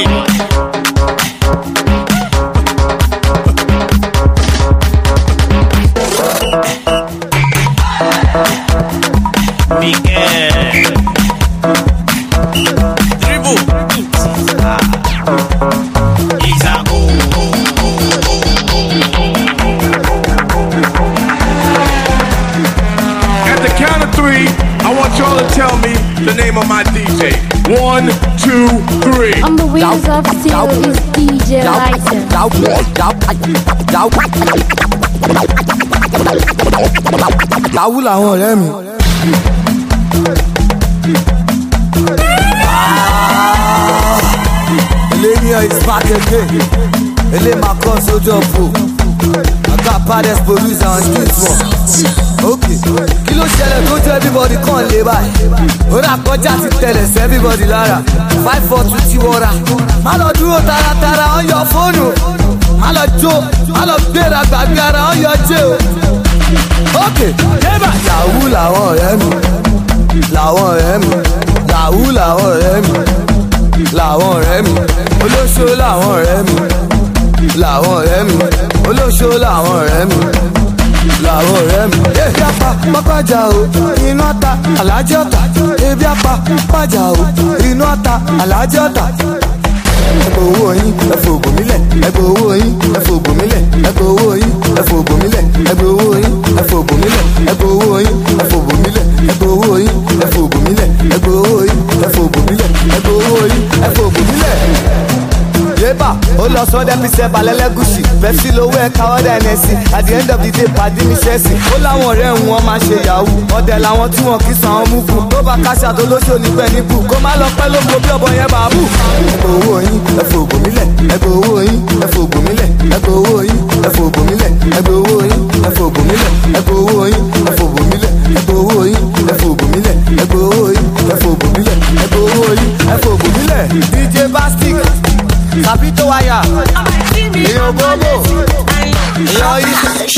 Speaker 18: Miguel. Dribble. Isaco.
Speaker 19: At the count of 3, I want y'all to tell me the name of my DJ. 1, 2, 3.
Speaker 7: On the wheels of steel is DJ Lighten.
Speaker 8: Dáwù làwọn ọ̀rẹ́ mi. Millennium is back again. Ele ma kọ́ sójú ọ̀pọ̀. Ọ̀gá baddest producer on this one. Okay. Kí ló ṣẹlẹ̀ tó jẹ́ everybody kàn lé báyìí? Ó rà kọjá ti tẹ̀lẹ̀ sí everybody lára. 5-4-2 ti wọra. Má lọ dúró taratara on your phone o. Má lọ jó, má lọ gbéra gbàgbé ara on your jẹ́ o. Okay. Yahoo làwọn ọ̀rẹ́ mi. Làwọn ọ̀rẹ́ mi. Yahoo làwọn ọ̀rẹ́ mi. Làwọn ọ̀rẹ́ mi. Olóṣó làwọn ọ̀rẹ́ mi. Làwọn ọ̀rẹ́ mi. Olóṣó làwọn ọ̀rẹ́ mi. Làwọn ọ̀rẹ́ mi. Ebi apá pápájà o, inú ọ̀tá alájẹ́ ọ̀tá. Ebi apá pápájà o, inú ọ̀tá alájẹ́ ọ̀tá. Ẹgbẹ́ owó yín, ẹ̀fọ́ ògùn mílẹ̀. Ẹgbẹ́ owó yín, ẹ̀fọ́ ògùn mílẹ̀. Ẹgbẹ́ owó yín, ẹ̀fọ́ ògùn mílẹ̀. Ẹgbẹ́ owó yín, ẹ̀fọ́ ògùn mílẹ̀. Ẹgbẹ́ owó yín, ẹ̀fọ́ ògùn mílẹ̀. Ẹgbẹ́ owó yín, ẹ̀fọ́ ògùn mílẹ̀. Ẹgbẹ́ owó yín, ẹ̀fọ́ ògùn mílẹ̀. Ẹgbẹ́ owó yín, ẹ̀fọ́ ògùn mílẹ̀. Yébà, ó lọ sọ́dẹ̀ píṣẹ́ balẹ̀lẹ́gùsì. Pepsi lówó ẹ̀ka ọ̀dà ẹ̀nẹ̀sì. At the end of the day, pàdé ní ṣẹ́ẹ̀sì. Ó láwọn ọ̀rẹ́ wọn máa ṣe yahoo. Ọ̀dẹ̀ làwọn tí wọn kì í san ọmú kù. Tó bá káṣà tó lóṣò nígbẹ̀ níbù. Kó má lọ pẹ́ lóko bí ọ̀bọ yẹn bàbú. Ẹgbẹ́ owó yín, ẹ̀fọ́ ògùn mílẹ̀. Ẹgbẹ́ owó yín, ẹ̀fọ́ ògùn mílẹ̀. Ẹgbẹ́ owó yín, ẹ̀fọ́ ògùn mílẹ̀. Ẹgbẹ́ owó yín, ẹ̀fọ́ ògùn mílẹ̀. Ẹgbẹ́ owó yín, ẹ̀fọ́ ògùn mílẹ̀. Ẹgbẹ́ owó yín, ẹ̀fọ́ ògùn mílẹ̀. Ẹgbẹ́ owó yín, ẹ̀fọ́ ògùn mílẹ̀. Ẹgbẹ́ owó yín, ẹ̀fọ́ ògùn mílẹ̀. DJ Bastic. Capito wire, èèyàn gbogbo, èèyàn yìí.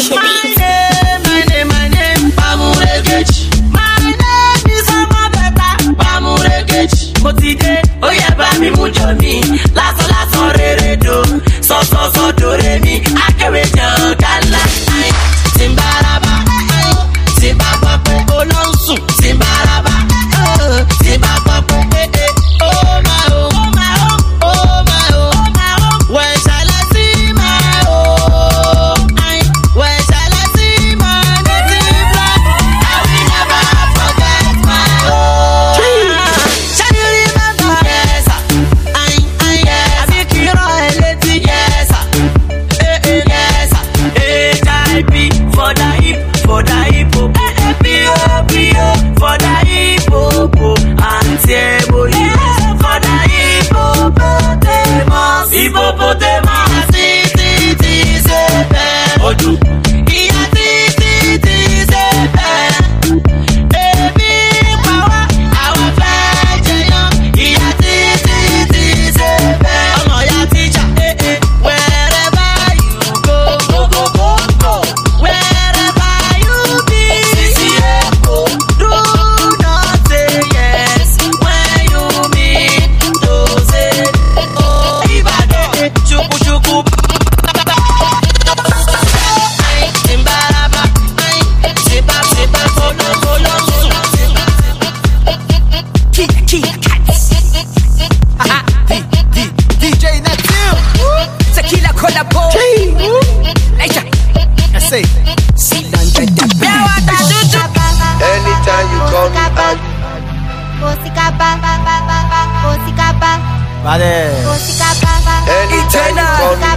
Speaker 8: My name, Pamuregechi. My name is Amabeta, Pamuregechi. Mo ti dé, ó yẹ bá mi mú jọ mi, lásán rere do, sọ do re mi, akéwé jàn kálá, Timbaraba,
Speaker 2: Anytime you call me,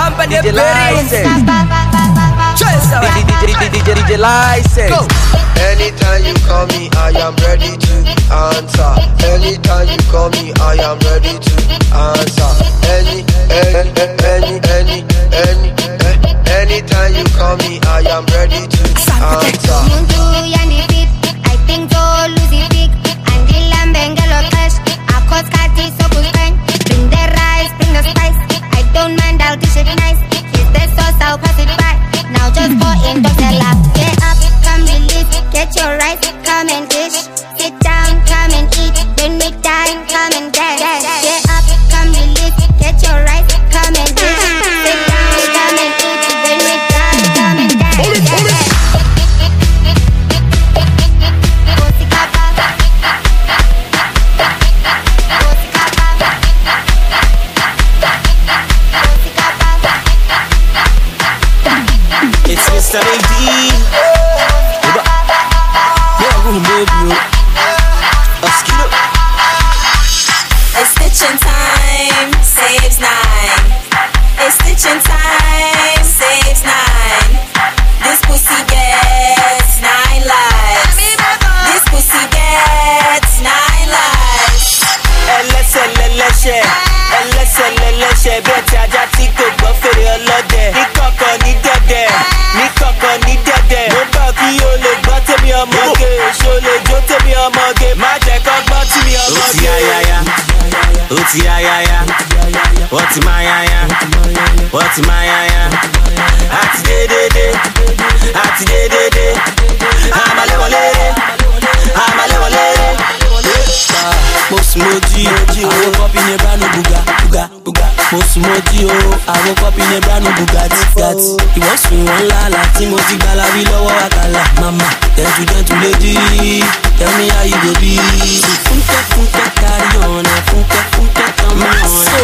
Speaker 2: DJ License. Go. Anytime you call me, I am ready to answer. Anytime you call me, I am ready to answer. Anytime you call me, I am ready to answer.
Speaker 20: I think so lose it. And the Lambengalo cash. I cause Kati so good friend. Bring the rice, bring the spice. I don't mind, I'll dish it nice. Here's the sauce, I'll pass it by. Now just go in, don't tell up. Get up, come release. Get your rice, come and dish. Sit down, come and eat. When we dine, come and dance. Get up, come release. Get your rice, come and dish. Sit down, come and eat. When we dine, come and dance.
Speaker 4: It's Mr. AD.
Speaker 21: It's stitching time, saves 9. It's stitching time, saves 9. This pussy gets 9 lives. This pussy gets 9 lives.
Speaker 4: ẹlẹ́sẹ̀ bí ẹ̀tì ajá tí kò gbọ́ fèrè ọlọ́dẹ. ní kọ̀ọ̀kan ní dẹ̀dẹ̀, ní kọ̀ọ̀kan ní dẹ̀dẹ̀. mo bá kí o lè gbọ́ tèmi ọmọge, ṣo lè jó tèmi ọmọge. má jẹ́ kó gbọ́ tí mi ọmọge. ó ti ayaya, ó ti ayaya, wọ́n ti máa yaya, wọ́n ti máa yaya. àti dédédé, àti dédédé, àmàlẹ́wọ̀lẹ́rẹ́, àmàlẹ́wọ̀lẹ́rẹ́. mo sùn mo jí àwọn kọ́pì ní branu buga mo sùn mo jí o àwọn kọ́pì ní branu bugatti gati. ìwọ́n sùn ìwọ̀n ńlá láti mo ti gbala bí lọ́wọ́ àkàlà. mama dẹ́ntù lady tell me how you go be. fúnkẹ́ kárí ọ̀nà fúnkẹ́ tán mi ọ̀nà.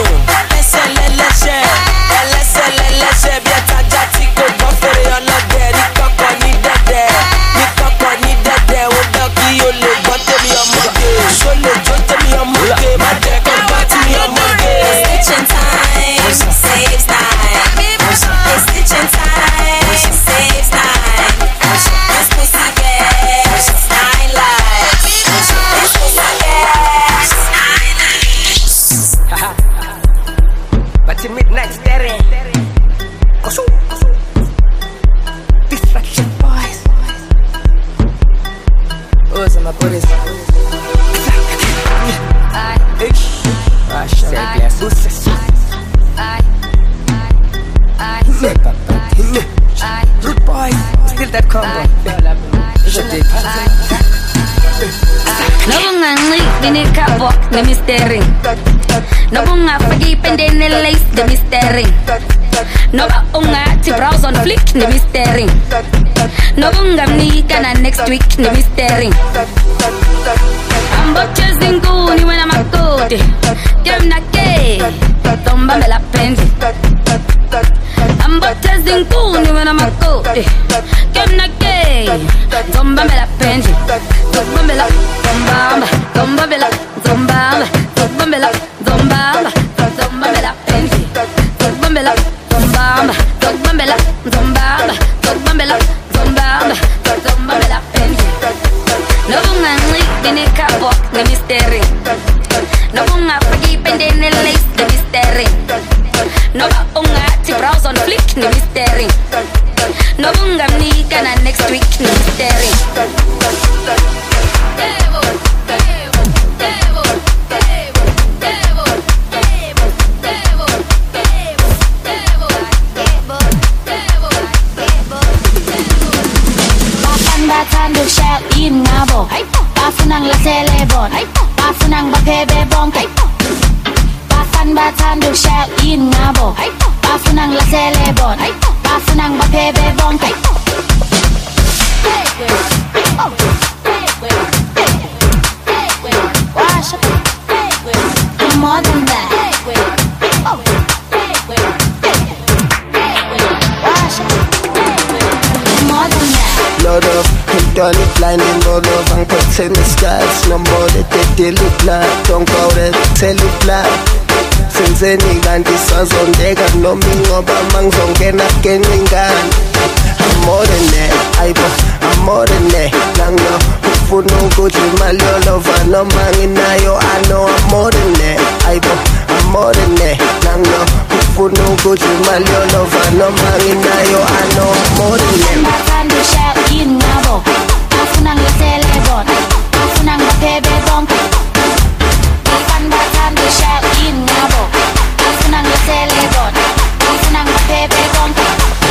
Speaker 4: ẹlẹ́sẹ̀ bí ẹ̀tajà tí kò gbọ́ fèrè ọlọ́dẹ. ní kọ́kọ́ ní dẹ́dẹ́, ní kọ́kọ́ ní dẹ́dẹ́. ó dán kí o lè gbọ́ tèmi ọmọge, ṣó lè jó tèmi ọmọge. má jẹ́ kó gbọ́ tèmi ọmọge.
Speaker 21: Stitching time, saves 9. It's stitching time, saves 9. This pussy gets 9 lives. This pussy gets 9 lives.
Speaker 3: But in midnight staring. Distraction boys. Oh, some of police. Rude boy, still that combo.
Speaker 7: No bunga ngli dini kapok na mistering. No bunga pagi pendene lace the mistering. No bunga ti browse on flick na mistering. No bunga mni kana next week na mistering. I'm chasing gooni when I'm a goody. Give na gay, tomba me la penzi. I'm chasing gooni when I'm a goody. Give na gay, tomba me la penzi. Tomba me la, tomba me la, tomba me la, tomba me la penzi. Tomba me la, tomba me la, tomba me la penzi. No bunga ngli dini kapok na mistering. No bunga pagi pendene lace the mistering. No bunga ti browse on flick na mistering. No bunga mni kana next week na mistering.
Speaker 22: Batan do shell in nabo. Bafunang la celebon. Bafunang bakebe bonk. Batan do shell in nabo. Bafunang la celebon. Bafunang bakebe bonk. Wash up. More than that.
Speaker 5: Load up, done it blinding, load up, and cuts in the skies. No more that they look like, don't go there, tell it like. senzeni kanti sazondeka noma ingoba mangizongena keningani. I'm more than that, I'm more than that. Nangyo, ufuna ukuthi imali yolova noma nginayo. I know I'm more than that, I'm more than that. Nangyo, ufuna ukuthi imali yolova noma nginayo. I know I'm more than that.
Speaker 22: Bathanda ushaya ingabo, bafuna ngilethele bona, bafuna ngibaphebe bonke. Bathanda ushaya ingabo, bafuna ngilethele bona, bafuna ngibaphebe bonke.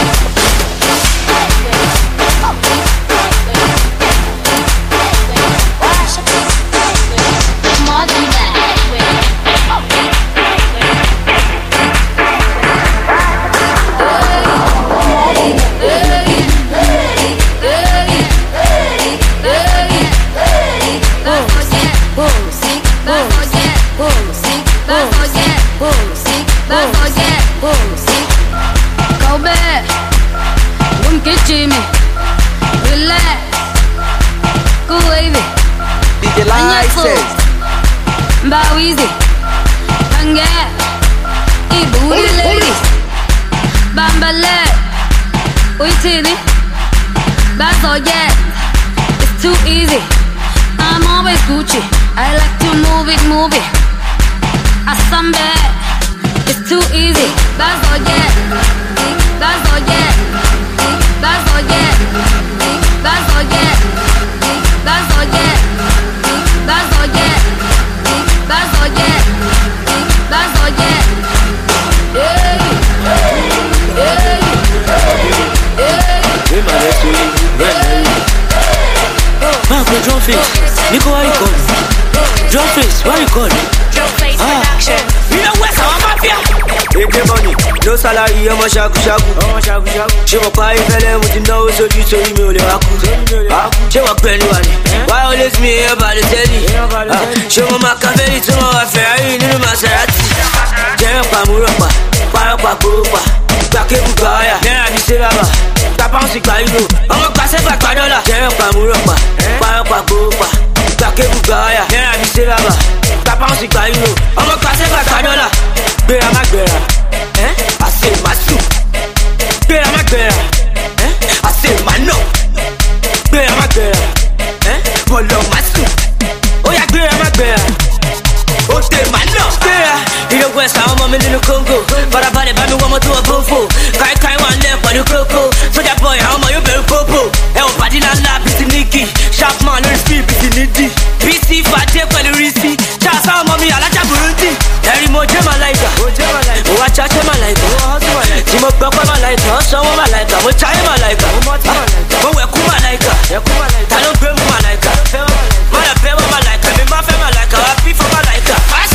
Speaker 1: Go back, don't get Jimmy. Relax, go wavy.
Speaker 5: DJ License,
Speaker 1: bow easy. Banga, booty ladies. Bambale, we titty. That's all yet. It's too easy. I'm always Gucci. I like to move it. I stand back. It's too easy. That's all yet. That's all yet. That's all yet. That's all yet. That's all yet. That's all yet. That's all yet. That's all yet. Hey, hey,
Speaker 4: Man, play drum face. Nico, why you call me? Drum face, why you call me?
Speaker 21: Drum face production.
Speaker 4: You know what's our mafia? Take the money, no salary, I'm a shaku. She will buy a fella with the nose, so you told me, she will penny one. Why always me here by the telly? She will make a very to my Ferrari in the Maserati. Jerry Pamurapa, Parapa Kurupa, Takebu Gaya, Nera Biseraba, Tapansi Kaino, I'm a Kaseba Kadola, Jerry Pamurapa, Parapa Kurupa, Takebu Gaya, Nera Biseraba, Tapansi Kaino, I'm a Kaseba Kadola. Bear my bear, I say my soup. Bear my bear, I say my no. Bear my bear, follow my soup. Oh yeah, bear my bear. Oh, they my no. Bear, you know where's our mom in the Congo. But I bought it by me one more to a bofo. Kai one left for the coco. So that boy, how am I very popo? El Padilla lap is the Nicky. Sharp man, no speed, is the Nitty. PC for take for the Risi. Just how mommy, I like a Burundi. Every more Gemma like her. Watch out, Gemma like her. Jim of Papa like her. Some of my like her. What time I like her? But we're Kuma like her. I don't pay my like her. Man, I pay my like her. Me, my family like her. Happy for my like her.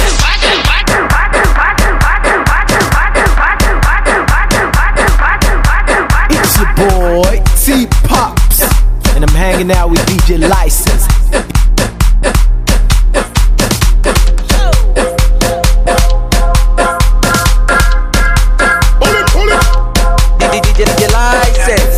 Speaker 12: It's your boy, T-Pops. And I'm hanging out with DJ License.
Speaker 5: DJ License.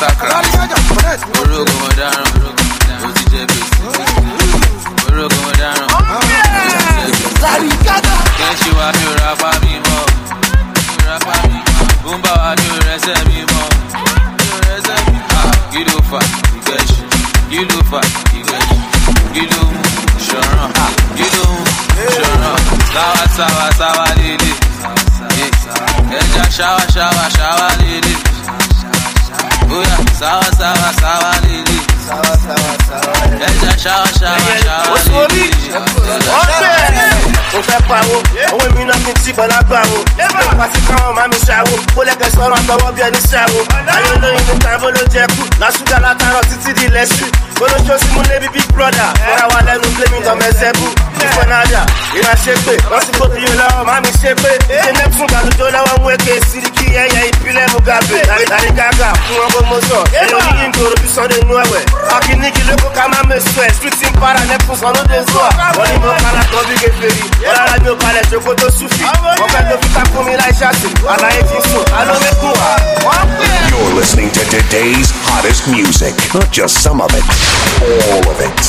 Speaker 2: Instagram. Orogo Modern. OTJ Base. Orogo Modern. Can't you have your rap at me more? Bumba have your reset me more. You do fat, you get you. You do fat, you get you. You do sure up. You do sure up. Sawa, lady. Yeah, shower, lady. Oh yeah, sawa, lady. Yeah, shower, lady.
Speaker 5: Mo fẹ́ pawó, owó mi náà fi tí bọ́lá gbà wo. Mo pa sí káwọn máa mi ṣàwó, ó lẹ́kẹ̀ sọ̀rọ̀ àtọwọ́ bí ẹni ṣàwó. Ayé olóyin ní tàbó ló jẹ kú, lásùgà látàrọ̀ títí di lẹ́sù. Olóṣooṣù mú lébi big brother, fọ́ra wa lẹ́nu gbémi tọmọ ẹsẹ̀ bú. Ìfọ̀ nájà, ìrà ṣe pé, wọ́n ti gbóbi yóò lọ́wọ́, máa mi ṣe pé. Ṣé nẹ́pùsùn gbàlódé lọ́wọ́ mú èké síríkì ẹ̀yẹ ìpínlẹ̀ Mugabe. Lárí gágà fún wọn kó mo sọ, èlò yìí ń gbòòrò bí Sunday inú ẹ̀wẹ̀. Akíníkì ló kó ká máa mẹ́sùn ẹ̀, street ń para nẹ́pùsùn ọlọ́dẹ sọ. Wọ́n ní mo kára tọ́ bí gèfèrí. Ọlára mi ò balẹ̀ ṣoko tó súfì. Wọ́n fẹ́ tó fi ká fún mi láì ṣáàtì. Àlàyé ti sùn, alómẹ́kùn wá.
Speaker 13: You're listening to today's hottest music. Not just some of it, all of it.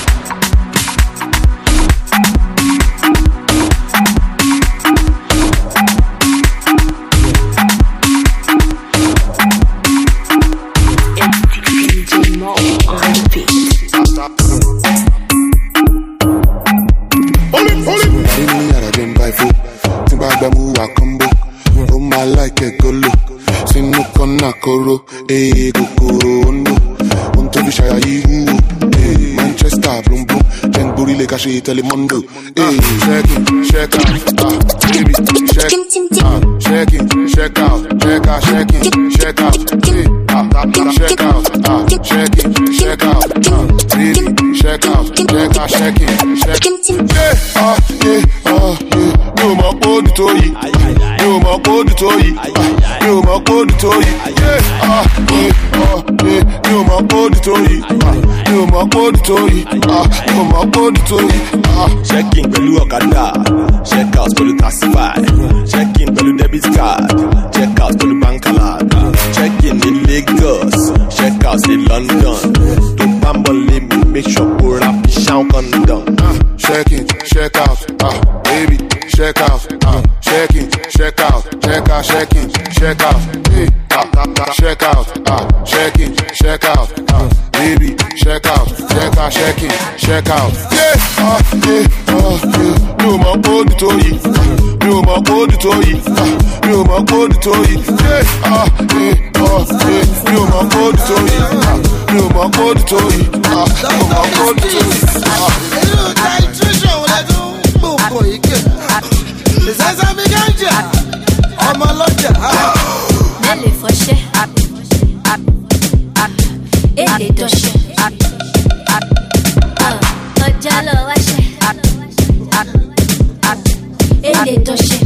Speaker 13: Manchester, boom boom, Jenguri le caché Telemundo. Check in, check out, baby, check check out, check out, check in, check out, check out, check in, check out, baby, check out, check in, check in. No more body to you, no more body to you, no more body to you. No more body to you, no more body to you, no more body to you.
Speaker 14: Checking pẹ̀lú ọ̀kadà, check out pẹ̀lú taxify, checking pẹ̀lú debit card, check out pẹ̀lú bankalad, checking in Lagos, check out in London. To bambole me, make sure pour up the sound condom.
Speaker 13: Check in, check out, baby, check out, check in, check out, check out, check in, check out, check out, check in, check out, baby, check out, check out, check in, check out. No more body to you, no more body to you, no more body to you. No more body to you, no more body to you, no more body to
Speaker 1: Nelle foshe, ele doshe, ojalo washe, ele doshe.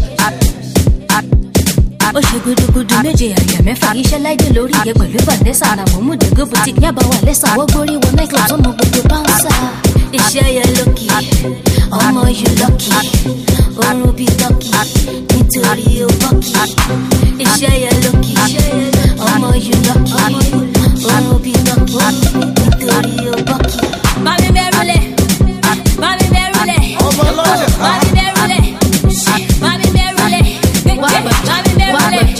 Speaker 1: Ó ṣe gudugudu méje àyà mẹ́fà iṣẹ́ láìdé lórí ìyẹn pẹ̀lú Vanessa àlàmú múdògó boutique yaba wà lẹ́sà wọ́n gbórí wọn nightclub sọ́mọ gbogbo báńsà. Iṣẹ́ yẹn lókì, ọmọ yóò lọ́kì, oorun bíi tọ́kì, nítorí ó bọ́kì. Iṣẹ́ yẹn lókì, ọmọ yóò lọ́kì, oorun bíi tọ́kì, nítorí ó bọ́kì. Mami mẹ́rùlẹ̀, mami mẹ́rùlẹ̀, mami mẹ́rùlẹ̀, mami mẹ́rùlẹ̀, mami mẹ́rùlẹ̀.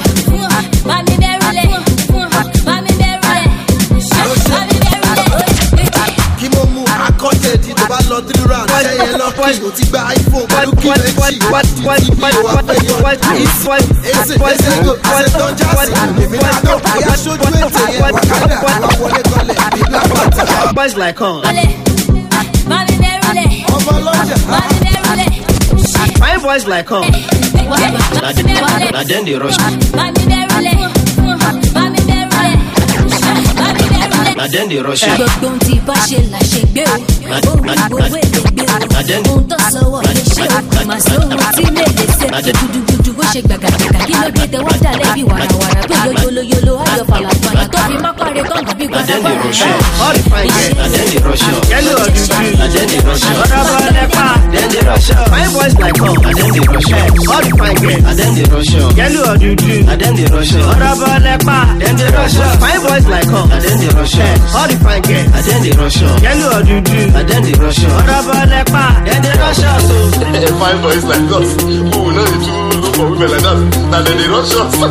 Speaker 10: Three rounds, ṣẹ́yẹ lọ́kì, o ti gba iPhone pẹ̀lú kí lè jí, o ti wà fẹ́ yọ ẹsẹ̀ go, ẹsẹ̀ tó ń jásí, èmi náà tó àyà sójú ètè yẹn, wàkàdà, àwọn wọlé gọlẹ̀, bí Black Panther.
Speaker 6: Boys like home.
Speaker 1: Mami mẹ́rùlẹ̀,
Speaker 10: ọmọ lọ́jà,
Speaker 1: mami mẹ́rùlẹ̀.
Speaker 6: Fine boys like home.
Speaker 4: Na then they rush.
Speaker 1: Mami mẹ́rùlẹ̀, mami mẹ́rùlẹ̀.
Speaker 4: Na then they rush.
Speaker 1: Gbogbo ohun tí bá ṣe là ṣe gbé o, òwúwo èlé gbé o, ohun tó sọ̀wọ́ lè ṣe o, kò má sí ohun tí lè lè ṣe. Gudugudu bó ṣe gbàgàdàgà kí ló dé tẹ wá dà lẹ́bi wàràwàrà tó yolo ayọ̀ fàlàfàlà tó fi má pàrẹ̀ kọ̀ǹgàn bí gbàdàgbà.
Speaker 4: Na then they rush. Na then they rush.
Speaker 6: Yellow or the green.
Speaker 4: Na then they rush.
Speaker 6: Ọ̀dọ́ bọ̀ lẹ́pà.
Speaker 4: Then they rush. rush up. Fine boys like come, and then they rush up. All the fine girls, and then they rush up. Yellow or dudu, and then they rush up. Honorable lepa, then they rush up. Fine boys like come, and then they rush up. All the fine girls, and then they rush up. Yellow or dudu, and then they rush up. Honorable lepa, then they rush up.
Speaker 13: Fine boys like us, who will know the truth, look for women like us. Now then they rush us.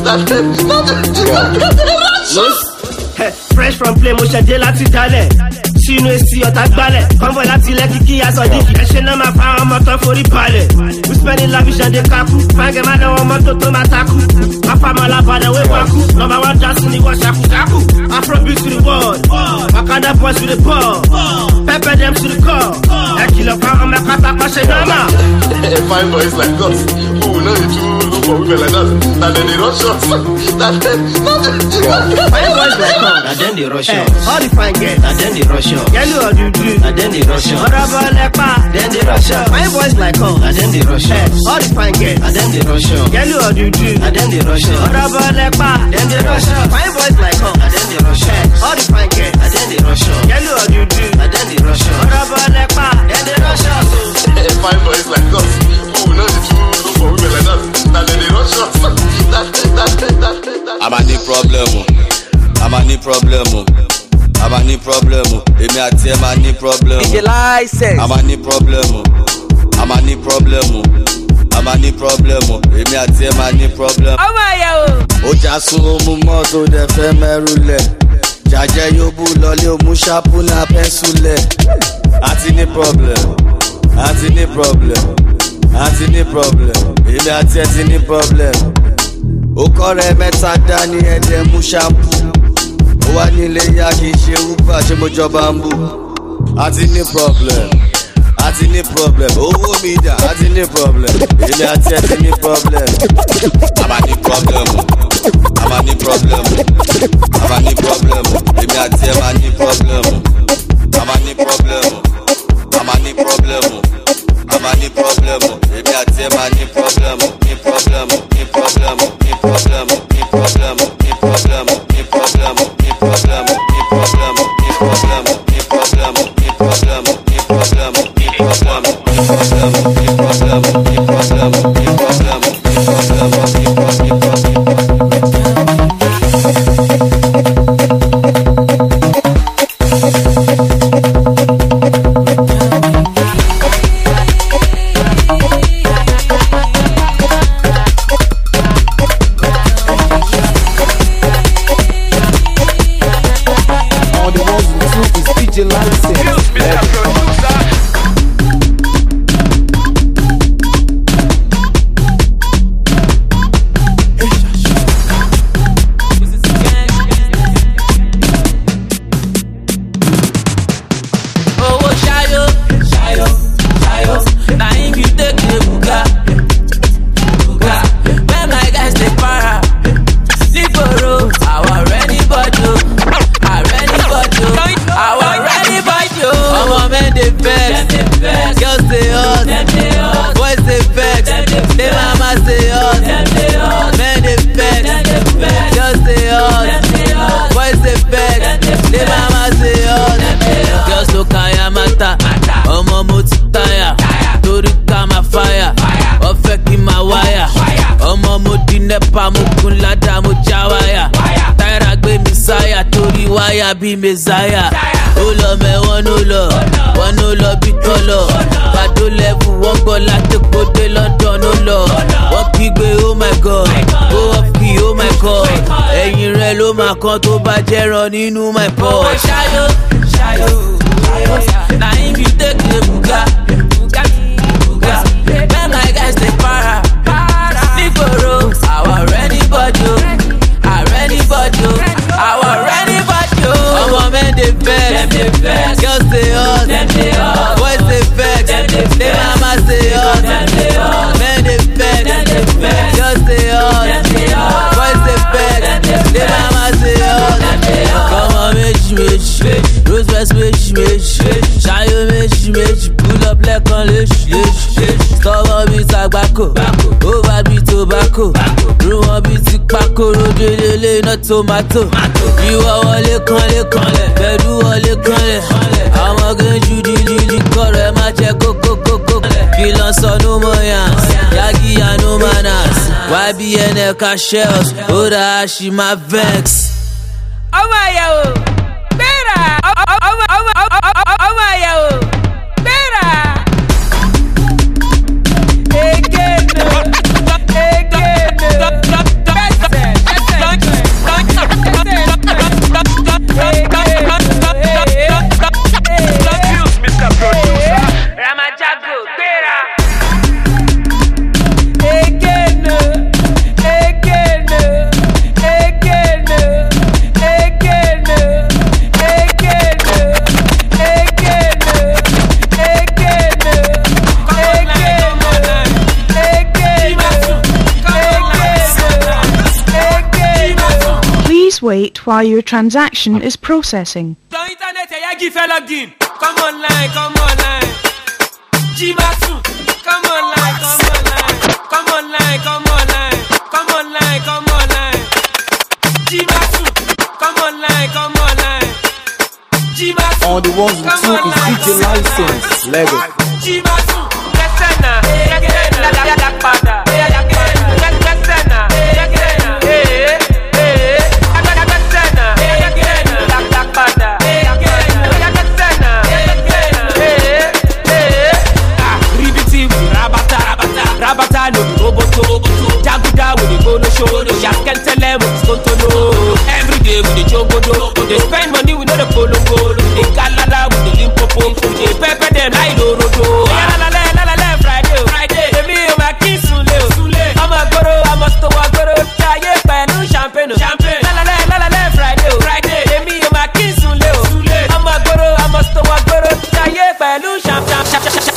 Speaker 4: Fresh from play, mo ṣẹ̀dé láti dalẹ̀. Sínú èsì ọ̀tá gbálẹ̀. Convoy láti lẹ́kì kí aṣọ díkì. Ẹ̀ṣẹ̀ náà máa fa ọmọ tán forí balẹ̀. We spending lavish and they kaku. Fáńgẹ̀ máa dánwọ́ mọ́tò tó máa takú. Afámọ́ alábàdàn wé wákú. Number one dancing ni wọ́n ṣàkúṣàkú. Afrobeat to the world. Wakanda boys to the ball. Pepper them to the core. Ẹ kìlọ̀ fún ọmọ ẹ̀kọ́ta kọ́ṣẹ́ nọ́mà.
Speaker 13: Fine boys like us, who will know the truth, look for women like us. Now then they rush us.
Speaker 4: Fine boys like us, and then they rush up. All the fine girls, and then they rush up. Yellow or dudu, and then they rush up. Honorable lepa, then they rush up. Fine boys like us, and then they rush up. All the fine girls, and then they rush up. Yellow or dudu, and then they rush up. Honorable lepa, then they rush up. Fine boys like us, and then they rush up. All the fine girls, and then they rush up. Yellow or dudu, and then they rush up. Honorable lepa, then they rush up.
Speaker 13: Fine boys like us, who will know the truth, look for women like us. Now then they rush us.
Speaker 14: I'm a new problem. I'm a new problem. I'm a new problem. Emi ati ẹ ma ní problem.
Speaker 11: Ìjẹ́ láìsẹ̀.
Speaker 14: I'm a new problem. I'm a new problem. I'm a new problem. Emi ati ẹ ma ní problem.
Speaker 3: ọmọ ẹ̀yà o.
Speaker 14: Ó já sun omu mọ́tò dẹ̀ fẹ́ mẹ́rù lẹ̀. Jàjẹ́ yóò bú lọlé omu ṣáàpù náà pẹ́ńsù lẹ̀. Àti ní problem. Àti ní problem. Àti ní problem. Emi ati ẹ ti ní problem. Ó kọ́ rẹ̀ mẹ́ta dání ẹ̀dẹ̀ mú ṣáàpù. Ó wá nílé yá kì í ṣe wúpà ṣé mo jọba ń bù. Àti ní problem. Àti ní problem. Owó mi dà. Àti ní problem. Èmi àti ẹ ti ní problem. Àmà ní problem. Àmà ní problem. Àmà ní problem. Èmi àti ẹ máa ní problem. Àmà ní problem. Àmà ní problem. Àmà ní problem. Èmi àti ẹ máa ní problem. Ní problem. Ní problem. Ní problem. Ní problem. Ní problem. Ní problem. Ní problem. Ní problem. Ní problem. Ní problem. Ní problem. Ní problem. Ní problem. Ní problem. Ní problem. Ní problem. Ní
Speaker 3: Be Messiah. Oh Lord, me one no love, be color. But do level one go like the go to London, no love. What pigwe, oh my God, go up key, oh my God. Ẹyin rẹ ló máa kan tó bá jẹ́ rán nínú my pot. Ṣayó, na him you take the buga. When my guys take para, nígboro, our anybody, our anybody. Ọmọ men dey vex, girls dey hot, boys dey vex, dey mama dey hot. Men dey vex, girls dey hot, boys dey vex, dey mama dey hot. Come on, méjì, rose vest méjì, ṣayó méjì, pull up lẹ́kan léṣu. Sọ́wọ́ bíi tàgbákò, ó bá bíi tobacco, rú wọn bíi ti pákó, rojo lélẹ̀ iná tomato. Ìwọ wọlé kanlẹ̀, pẹ̀lú wọlé kanlẹ̀. Àwọn gẹ́jú dídí kọ̀rọ̀ ẹ má jẹ́ kókókókó. Kí
Speaker 15: John so no more yans. Yagi and no manners. YBN Shells. Oda she my vex.
Speaker 3: Oh my yo. Better. Oh my yo. Better. Again. Mr. Producer Ramajago, better. Again.
Speaker 17: Please wait while your transaction is processing.
Speaker 3: Dans internet, y'a fait login. Come online. Jimasu, come online. Jimasu, come online. Jimasu,
Speaker 12: On the ones with two is DJ license. Lego.
Speaker 3: Jimasu, Kesena, Lakpada, Rabata no roboto, Jaguda with the bono show, Jack can tell them what's going to know. Every day with the Jogodo, they spend money with the Polo Gold, they Galala with the Limpopo, they pepper them like Dorodo. Friday, they me my kiss Sule. I'm a goro, I must go a goro, Chaye Panu Champagne. Friday, they me my kiss Sule. I'm a goro, I must go a goro, Chaye Panu Champagne.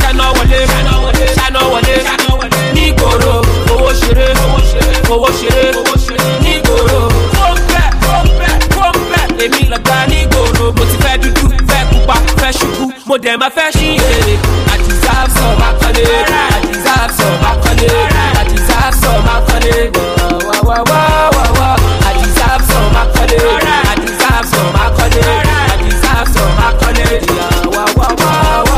Speaker 3: Nigoro, owó ṣeré, Nigoro, Kóńpẹ́, èmi lọ̀gá Nigoro, mo ti fẹ́ dúdú, fẹ́ pupa, fẹ́ ṣubú, mo dẹ̀ máa fẹ́ ṣí èrè. I deserve some akọ́lé, I deserve some akọ́lé, I deserve some akọ́lé, wá. I deserve some akọ́lé, I deserve some akọ́lé, I deserve some akọ́lé, wá.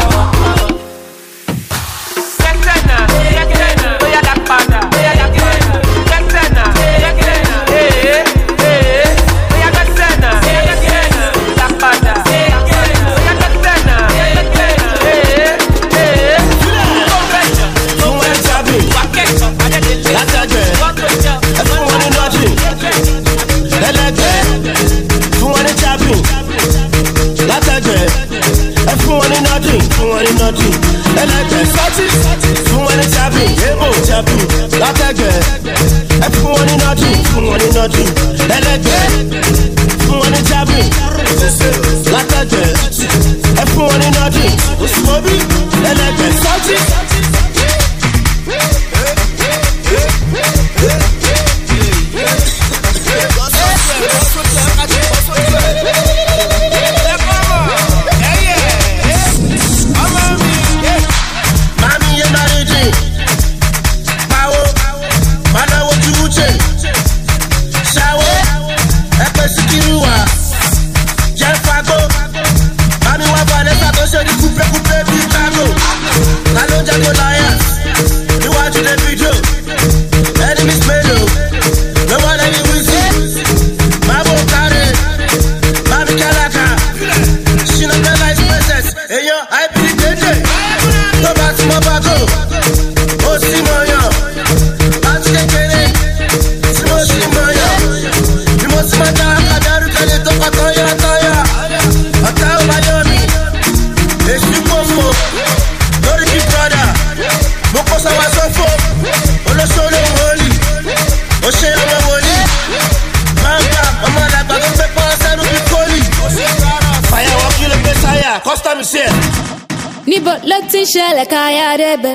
Speaker 7: Nibo loti shele kaya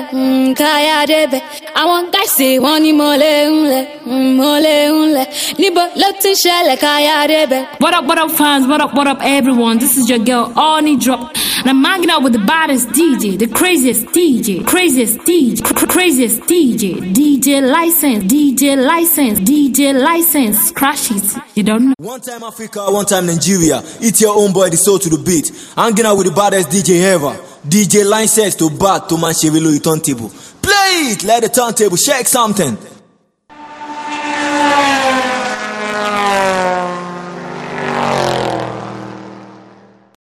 Speaker 7: debe. I want guys say wani mole unle. Nibo loti shele kaya debe.
Speaker 22: What up, fans? What up, everyone? This is your girl, Arnie Drop. And I'm hanging out with the baddest DJ, the craziest DJ, DJ license, crash it. You don't know.
Speaker 16: One time Africa, one time Nigeria. It's your own boy, the soul to the beat. Hanging out with the baddest DJ ever. DJ line sets to bat to man chevelo turntable. Play it, let the turntable shake something.